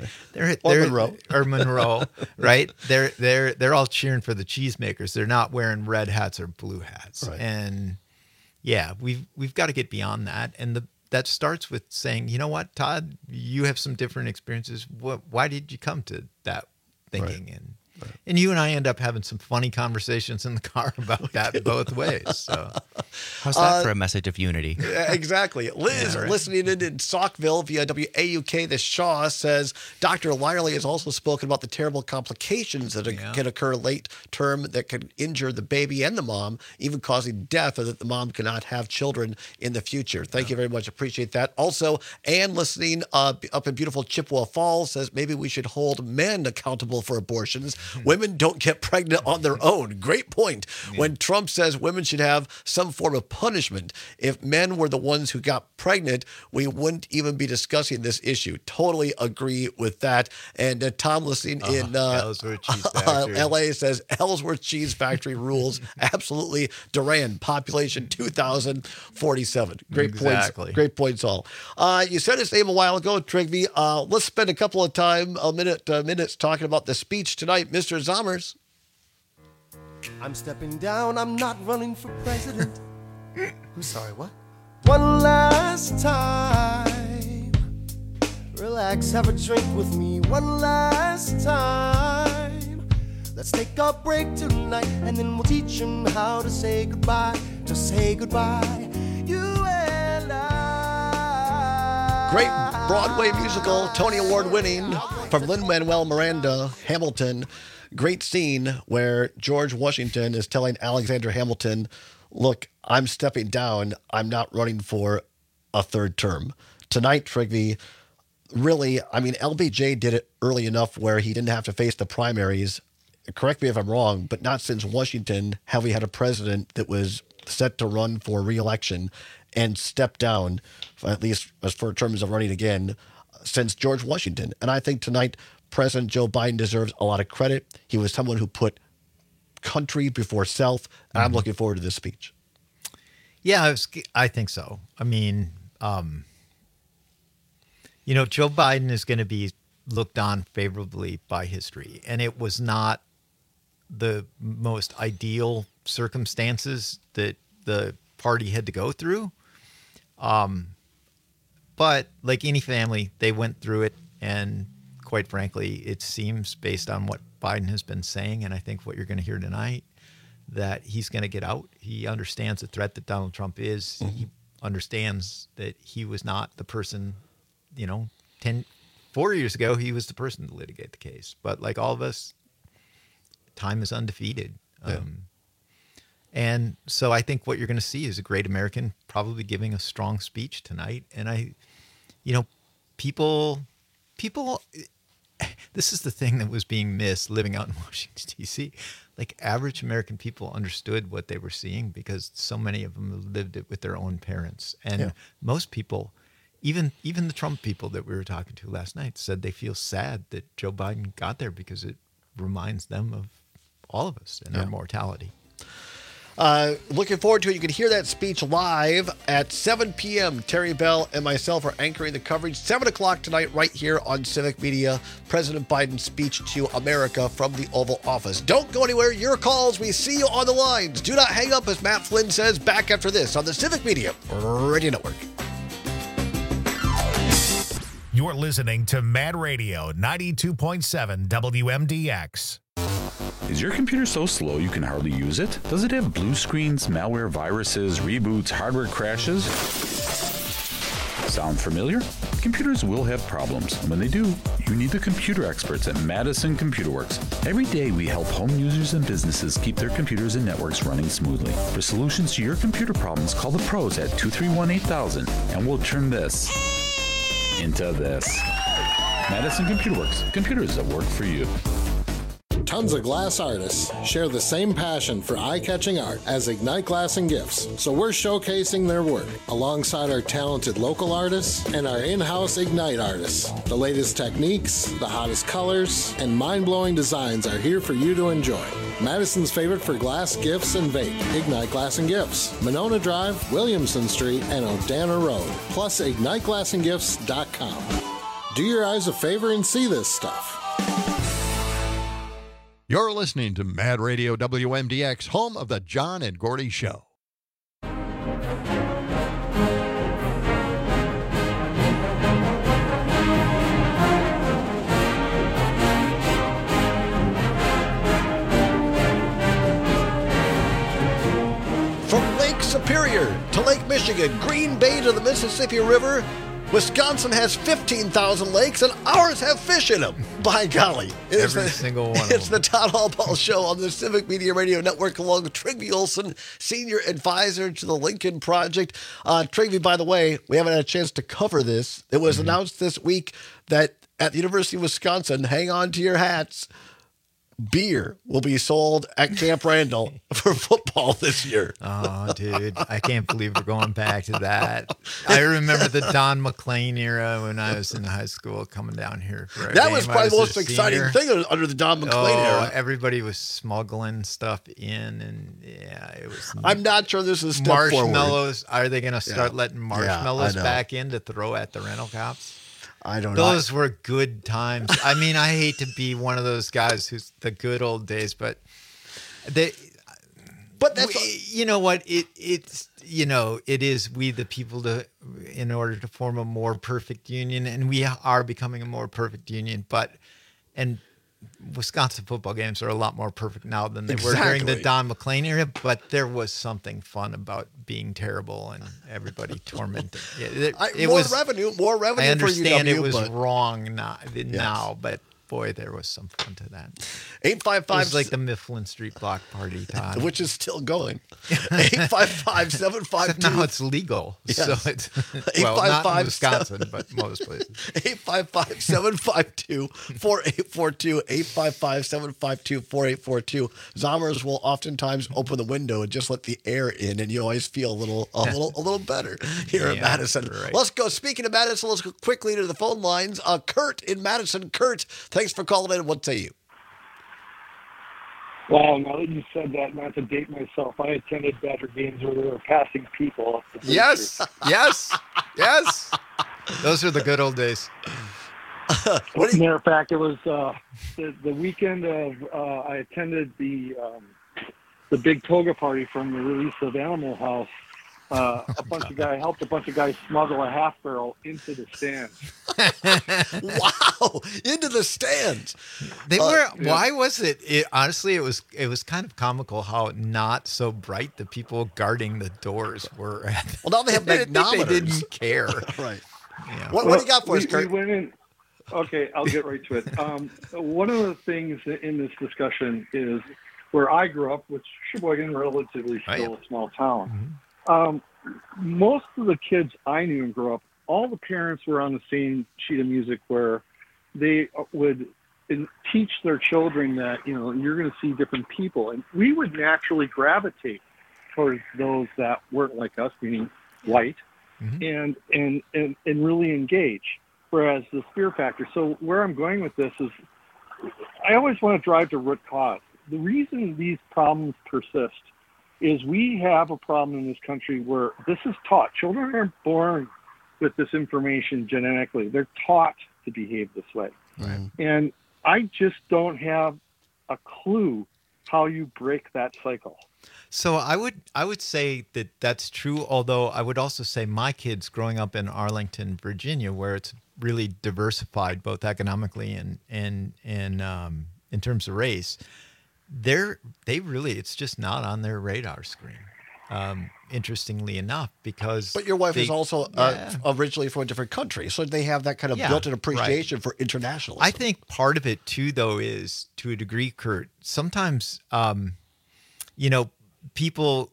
Speaker 16: Or Monroe, right? They're all cheering for the Cheesemakers. They're not wearing red hats or blue hats.
Speaker 15: Right.
Speaker 16: And yeah, we've got to get beyond that. And that starts with saying, you know what, Todd, you have some different experiences. Why did you come to that thinking?
Speaker 15: Right.
Speaker 16: And you and I end up having some funny conversations in the car about that both ways. So,
Speaker 9: how's that for a message of unity?
Speaker 15: Exactly. Liz, listening in Saukville via WAUK, the Shaw says, Dr. Wiley has also spoken about the terrible complications that can occur late term that can injure the baby and the mom, even causing death, or that the mom cannot have children in the future. Thank you very much. Appreciate that. Also, Ann, listening up in beautiful Chippewa Falls, says maybe we should hold men accountable for abortions. Women don't get pregnant on their own. Great point. When Trump says women should have some form of punishment, if men were the ones who got pregnant, we wouldn't even be discussing this issue. Totally agree with that. And Tom, listening in
Speaker 16: Ellsworth Cheese Factory.
Speaker 15: LA, says Ellsworth Cheese Factory rules. Absolutely. Durand, population 2,047. Great points. Great points all. You said his name a while ago, Trigby. Let's spend a couple of minutes talking about the speech tonight. Mr. Zommers.
Speaker 22: I'm stepping down. I'm not running for president. I'm sorry, what? One last time. Relax, have a drink with me. One last time. Let's take a break tonight, and then we'll teach him how to say goodbye. To say goodbye, you and I.
Speaker 15: Great Broadway musical, Tony Award winning, from Lin-Manuel Miranda, Hamilton. Great scene where George Washington is telling Alexander Hamilton, look, I'm stepping down. I'm not running for a third term. Tonight, Trigby, really, I mean, LBJ did it early enough where he didn't have to face the primaries. Correct me if I'm wrong, but not since Washington have we had a president that was set to run for re-election and step down, at least as for terms of running again, since George Washington. And I think tonight, President Joe Biden deserves a lot of credit. He was someone who put country before self. And I'm looking forward to this speech.
Speaker 16: Yeah, I think so. I mean, Joe Biden is going to be looked on favorably by history. And it was not the most ideal circumstances that the party had to go through. But like any family, they went through it. And quite frankly, it seems, based on what Biden has been saying, and I think what you're going to hear tonight, that he's going to get out. He understands the threat that Donald Trump is. Mm-hmm. He understands that he was not the person, 4 years ago, he was the person to litigate the case. But like all of us, time is undefeated.
Speaker 15: Yeah.
Speaker 16: And so I think what you're going to see is a great American probably giving a strong speech tonight. And people, this is the thing that was being missed living out in Washington, D.C. Like, average American people understood what they were seeing because so many of them lived it with their own parents. And most people, even the Trump people that we were talking to last night, said they feel sad that Joe Biden got there because it reminds them of all of us and our mortality.
Speaker 15: Looking forward to it. You can hear that speech live at 7 p.m. Terry Bell and myself are anchoring the coverage. 7 o'clock tonight right here on Civic Media. President Biden's speech to America from the Oval Office. Don't go anywhere. Your calls. We see you on the lines. Do not hang up, as Matt Flynn says. Back after this on the Civic Media Radio Network.
Speaker 1: You're listening to Mad Radio 92.7 WMDX.
Speaker 4: Is your computer so slow you can hardly use it? Does it have blue screens, malware, viruses, reboots, hardware crashes? Sound familiar? Computers will have problems, and when they do, you need the computer experts at Madison Computer Works. Every day we help home users and businesses keep their computers and networks running smoothly. For solutions to your computer problems, call the pros at 231-8000, and we'll turn this into this. Madison Computer Works. Computers that work for you.
Speaker 10: Tons of glass artists share the same passion for eye-catching art as Ignite Glass and Gifts, so we're showcasing their work alongside our talented local artists and our in-house Ignite artists. The latest techniques, the hottest colors, and mind-blowing designs are here for you to enjoy. Madison's favorite for glass, gifts, and vape, Ignite Glass and Gifts, Monona Drive, Williamson Street, and O'Dana Road, plus IgniteGlassandGifts.com. Do your eyes a favor and see this stuff.
Speaker 12: You're listening to Mad Radio WMDX, home of the John and Gordy Show.
Speaker 15: From Lake Superior to Lake Michigan, Green Bay to the Mississippi River, Wisconsin has 15,000 lakes, and ours have fish in them. By golly.
Speaker 16: Every single one of them.
Speaker 15: It's the Todd Hallball Show on the Civic Media Radio Network, along with Trygve Olson, Senior Advisor to the Lincoln Project. Trygve, by the way, we haven't had a chance to cover this. It was announced this week that at the University of Wisconsin, hang on to your hats, beer will be sold at Camp Randall for football this year.
Speaker 16: Oh, dude, I can't believe we're going back to that. I remember the Don McLean era when I was in high school coming down here. For
Speaker 15: that was probably the most exciting thing under the Don McLean era.
Speaker 16: Everybody was smuggling stuff in, and yeah, it was.
Speaker 15: I'm not sure this is
Speaker 16: marshmallows. Are they going to start letting marshmallows back in to throw at the rental cops?
Speaker 15: I don't know.
Speaker 16: Those were good times. I mean, I hate to be one of those guys who's the good old days, but you know what? It's it is we the people in order to form a more perfect union, and we are becoming a more perfect union. And Wisconsin football games are a lot more perfect now than they were during the Don McLean era, but there was something fun about being terrible and everybody tormented.
Speaker 15: More revenue
Speaker 16: I
Speaker 15: for
Speaker 16: understand
Speaker 15: UW,
Speaker 16: it was wrong now, but boy, there was some fun to that.
Speaker 15: 855.
Speaker 16: It was like the Mifflin Street Block Party, Todd.
Speaker 15: Which is still going. 855-752.
Speaker 16: Now it's legal.
Speaker 15: Yes.
Speaker 16: So it's, well, not in Wisconsin, but most places.
Speaker 15: 855-752-4842. 855-752-4842. Zommers will oftentimes open the window and just let the air in, and you always feel a little better here in Madison. Right. Let's go. Speaking of Madison, let's go quickly to the phone lines. Kurt in Madison. Kurt, thanks for calling in. What say you?
Speaker 24: Well, now that you said that, not to date myself, I attended Badger games where they were passing people.
Speaker 16: Yes. Those are the good old days.
Speaker 24: As a matter of fact, it was the weekend of I attended the big toga party from the release of Animal House. Helped a bunch of guys smuggle a half barrel into the stands.
Speaker 15: Wow, into the stands.
Speaker 16: They were. Why was it? Honestly, it was kind of comical how not so bright the people guarding the doors were.
Speaker 15: Well, now they have magnometers.
Speaker 16: They didn't care.
Speaker 15: Right.
Speaker 16: Yeah.
Speaker 15: What do you got for us, Kurt?
Speaker 24: We went in. Okay, I'll get right to it. One of the things in this discussion is where I grew up, which Sheboygan, relatively still a small town.
Speaker 16: Mm-hmm.
Speaker 24: Most of the kids I knew and grew up, all the parents were on the same sheet of music where they would teach their children that, you're going to see different people. And we would naturally gravitate towards those that weren't like us, meaning white, and really engage. Whereas the fear factor. So where I'm going with this is I always want to drive to root cause. The reason these problems persist is we have a problem in this country where this is taught. Children aren't born with this information genetically. They're taught to behave this way.
Speaker 15: Right.
Speaker 24: And I just don't have a clue how you break that cycle.
Speaker 16: So I would say that that's true, although I would also say my kids growing up in Arlington, Virginia, where it's really diversified both economically and in terms of race, it's just not on their radar screen. Interestingly enough, because
Speaker 15: but your wife is also originally from a different country, so they have that kind of built-in appreciation for internationalism.
Speaker 16: I think part of it too, though, is to a degree, Kurt. Sometimes, people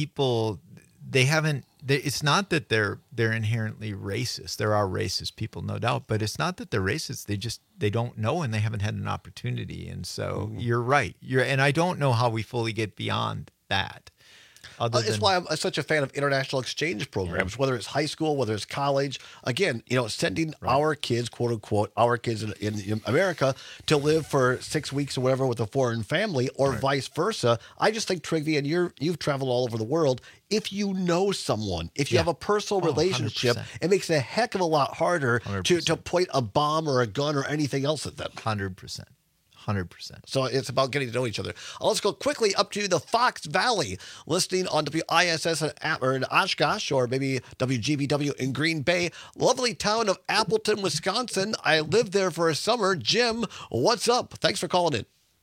Speaker 16: they haven't. It's not that they're inherently racist. There are racist people, no doubt, but it's not that they're racist. They don't know and they haven't had an opportunity. And so you're right. And I don't know how we fully get beyond that.
Speaker 15: It's why I'm such a fan of international exchange programs, whether it's high school, whether it's college. Again, sending our kids, quote unquote, our kids in America to live for 6 weeks or whatever with a foreign family, or vice versa. I just think, Trygve, and you've traveled all over the world. If you know someone, if you have a personal relationship,
Speaker 16: 100%.
Speaker 15: it makes it a heck of a lot harder to point a bomb or a gun or anything else at them.
Speaker 16: 100%. 100%.
Speaker 15: So it's about getting to know each other. Let's go quickly up to the Fox Valley, listening on WISS in Oshkosh, or maybe WGBW in Green Bay. Lovely town of Appleton, Wisconsin. I lived there for a summer. Jim, what's up? Thanks for calling in.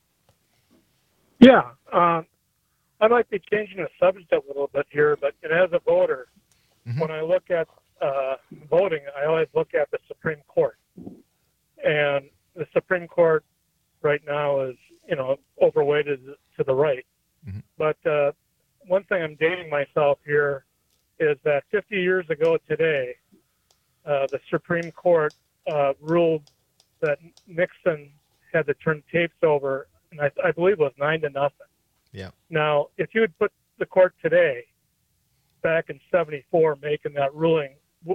Speaker 13: Yeah, I might be changing the subject a little bit here, but as a voter, when I look at voting, I always look at the Supreme Court. And the Supreme Court right now is, overweighted to the right. But one thing, I'm dating myself here, is that 50 years ago today, the Supreme Court ruled that Nixon had to turn tapes over, and I believe it was 9-0.
Speaker 16: Yeah.
Speaker 13: Now, if you would put the court today, back in 1974, making that ruling,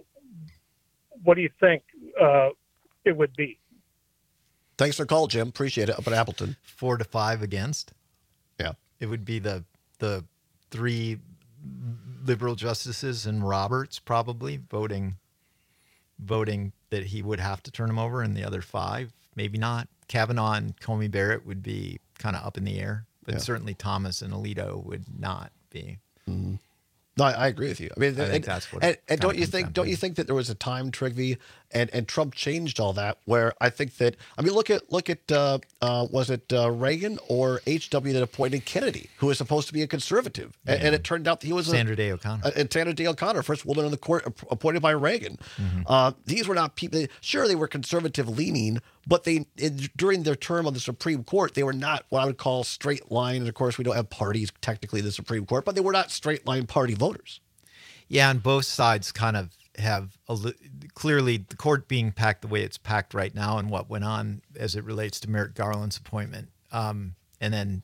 Speaker 13: what do you think it would be?
Speaker 15: Thanks for the call, Jim. Appreciate it. Up at Appleton.
Speaker 16: 4-5 against.
Speaker 15: Yeah.
Speaker 16: It would be the 3 liberal justices and Roberts probably voting that he would have to turn him over, and the other 5, maybe not. Kavanaugh and Comey Barrett would be kind of up in the air, but certainly Thomas and Alito would not be.
Speaker 15: Mm-hmm. No, I agree with you. I mean,
Speaker 16: I think that's what.
Speaker 15: And don't you think that there was a time, Trygve, and Trump changed all that? Where I think that, I mean, look at was it Reagan or H.W. that appointed Kennedy, who was supposed to be a conservative, and it turned out that he was
Speaker 16: Sandra Day O'Connor.
Speaker 15: And Sandra Day O'Connor, first woman on the court appointed by Reagan. These were not people. Sure, they were conservative leaning, but during their term on the Supreme Court, they were not what I would call straight line. And of course, we don't have parties technically in the Supreme Court, but they were not straight line party voters.
Speaker 16: Yeah, and both sides kind of have clearly the court being packed the way it's packed right now, and what went on as it relates to Merrick Garland's appointment, and then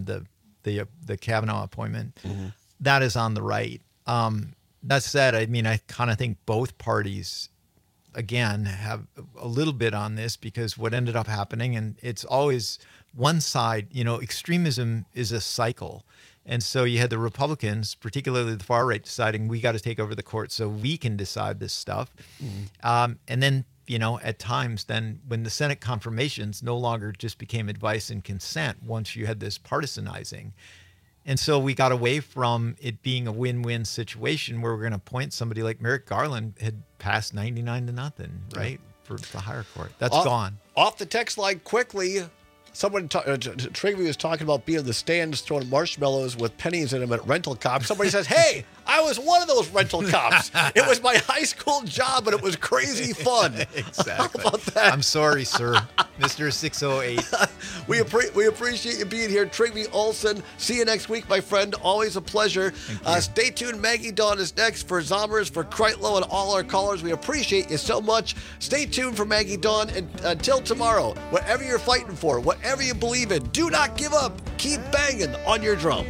Speaker 16: the Kavanaugh appointment, that is on the right. That said, I mean, I kind of think both parties, again, have a little bit on this, because what ended up happening, and it's always one side, extremism is a cycle. And so you had the Republicans, particularly the far right, deciding we got to take over the court so we can decide this stuff. And then, at times, then when the Senate confirmations no longer just became advice and consent, once you had this partisanizing. And so we got away from it being a win-win situation where we're going to appoint somebody like Merrick Garland had passed 99-0, right? For the higher court. That's gone.
Speaker 15: Off the text line quickly. Someone, Trygve was talking about being in the stands throwing marshmallows with pennies in them at rental cops. Somebody says, hey, I was one of those rental cops. It was my high school job, and it was crazy fun.
Speaker 16: Exactly.
Speaker 15: How about that?
Speaker 16: I'm sorry, sir. Mr. 608.
Speaker 15: We appreciate you being here. Trygve Olsen, see you next week, my friend. Always a pleasure. Stay tuned. Maggie Dawn is next for Zommers, for Kreitlow, and all our callers. We appreciate you so much. Stay tuned for Maggie Dawn. And until tomorrow, whatever you're fighting for, whatever you believe in, do not give up. Keep banging on your drum.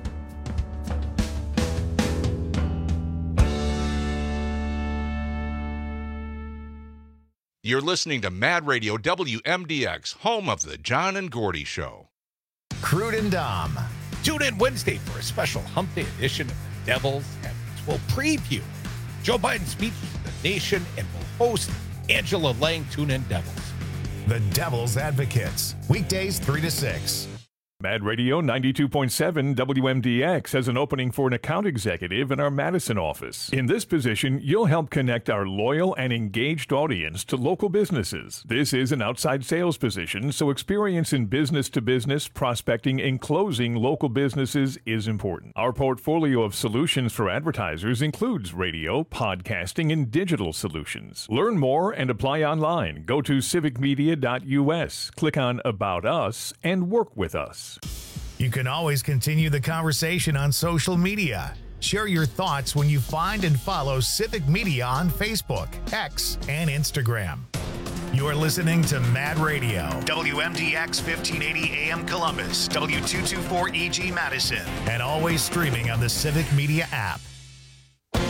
Speaker 19: You're listening to Mad Radio WMDX, home of the John and Gordy Show.
Speaker 1: Crude and Dom.
Speaker 14: Tune in Wednesday for a special Hump Day edition of the Devil's Advocates. We'll preview Joe Biden's speech to the nation and will host Angela Lang. Tune in, Devils.
Speaker 1: The Devil's Advocates, weekdays 3 to 6.
Speaker 17: Mad Radio 92.7 WMDX has an opening for an account executive in our Madison office. In this position, you'll help connect our loyal and engaged audience to local businesses. This is an outside sales position, so experience in business-to-business prospecting and closing local businesses is important. Our portfolio of solutions for advertisers includes radio, podcasting, and digital solutions. Learn more and apply online. Go to civicmedia.us, click on About Us, and work with us.
Speaker 1: You can always continue the conversation on social media. Share your thoughts when you find and follow Civic Media on Facebook, X, and Instagram. You're listening to Mad Radio, WMDX 1580 AM Columbus, W224EG Madison, and always streaming on the Civic Media app.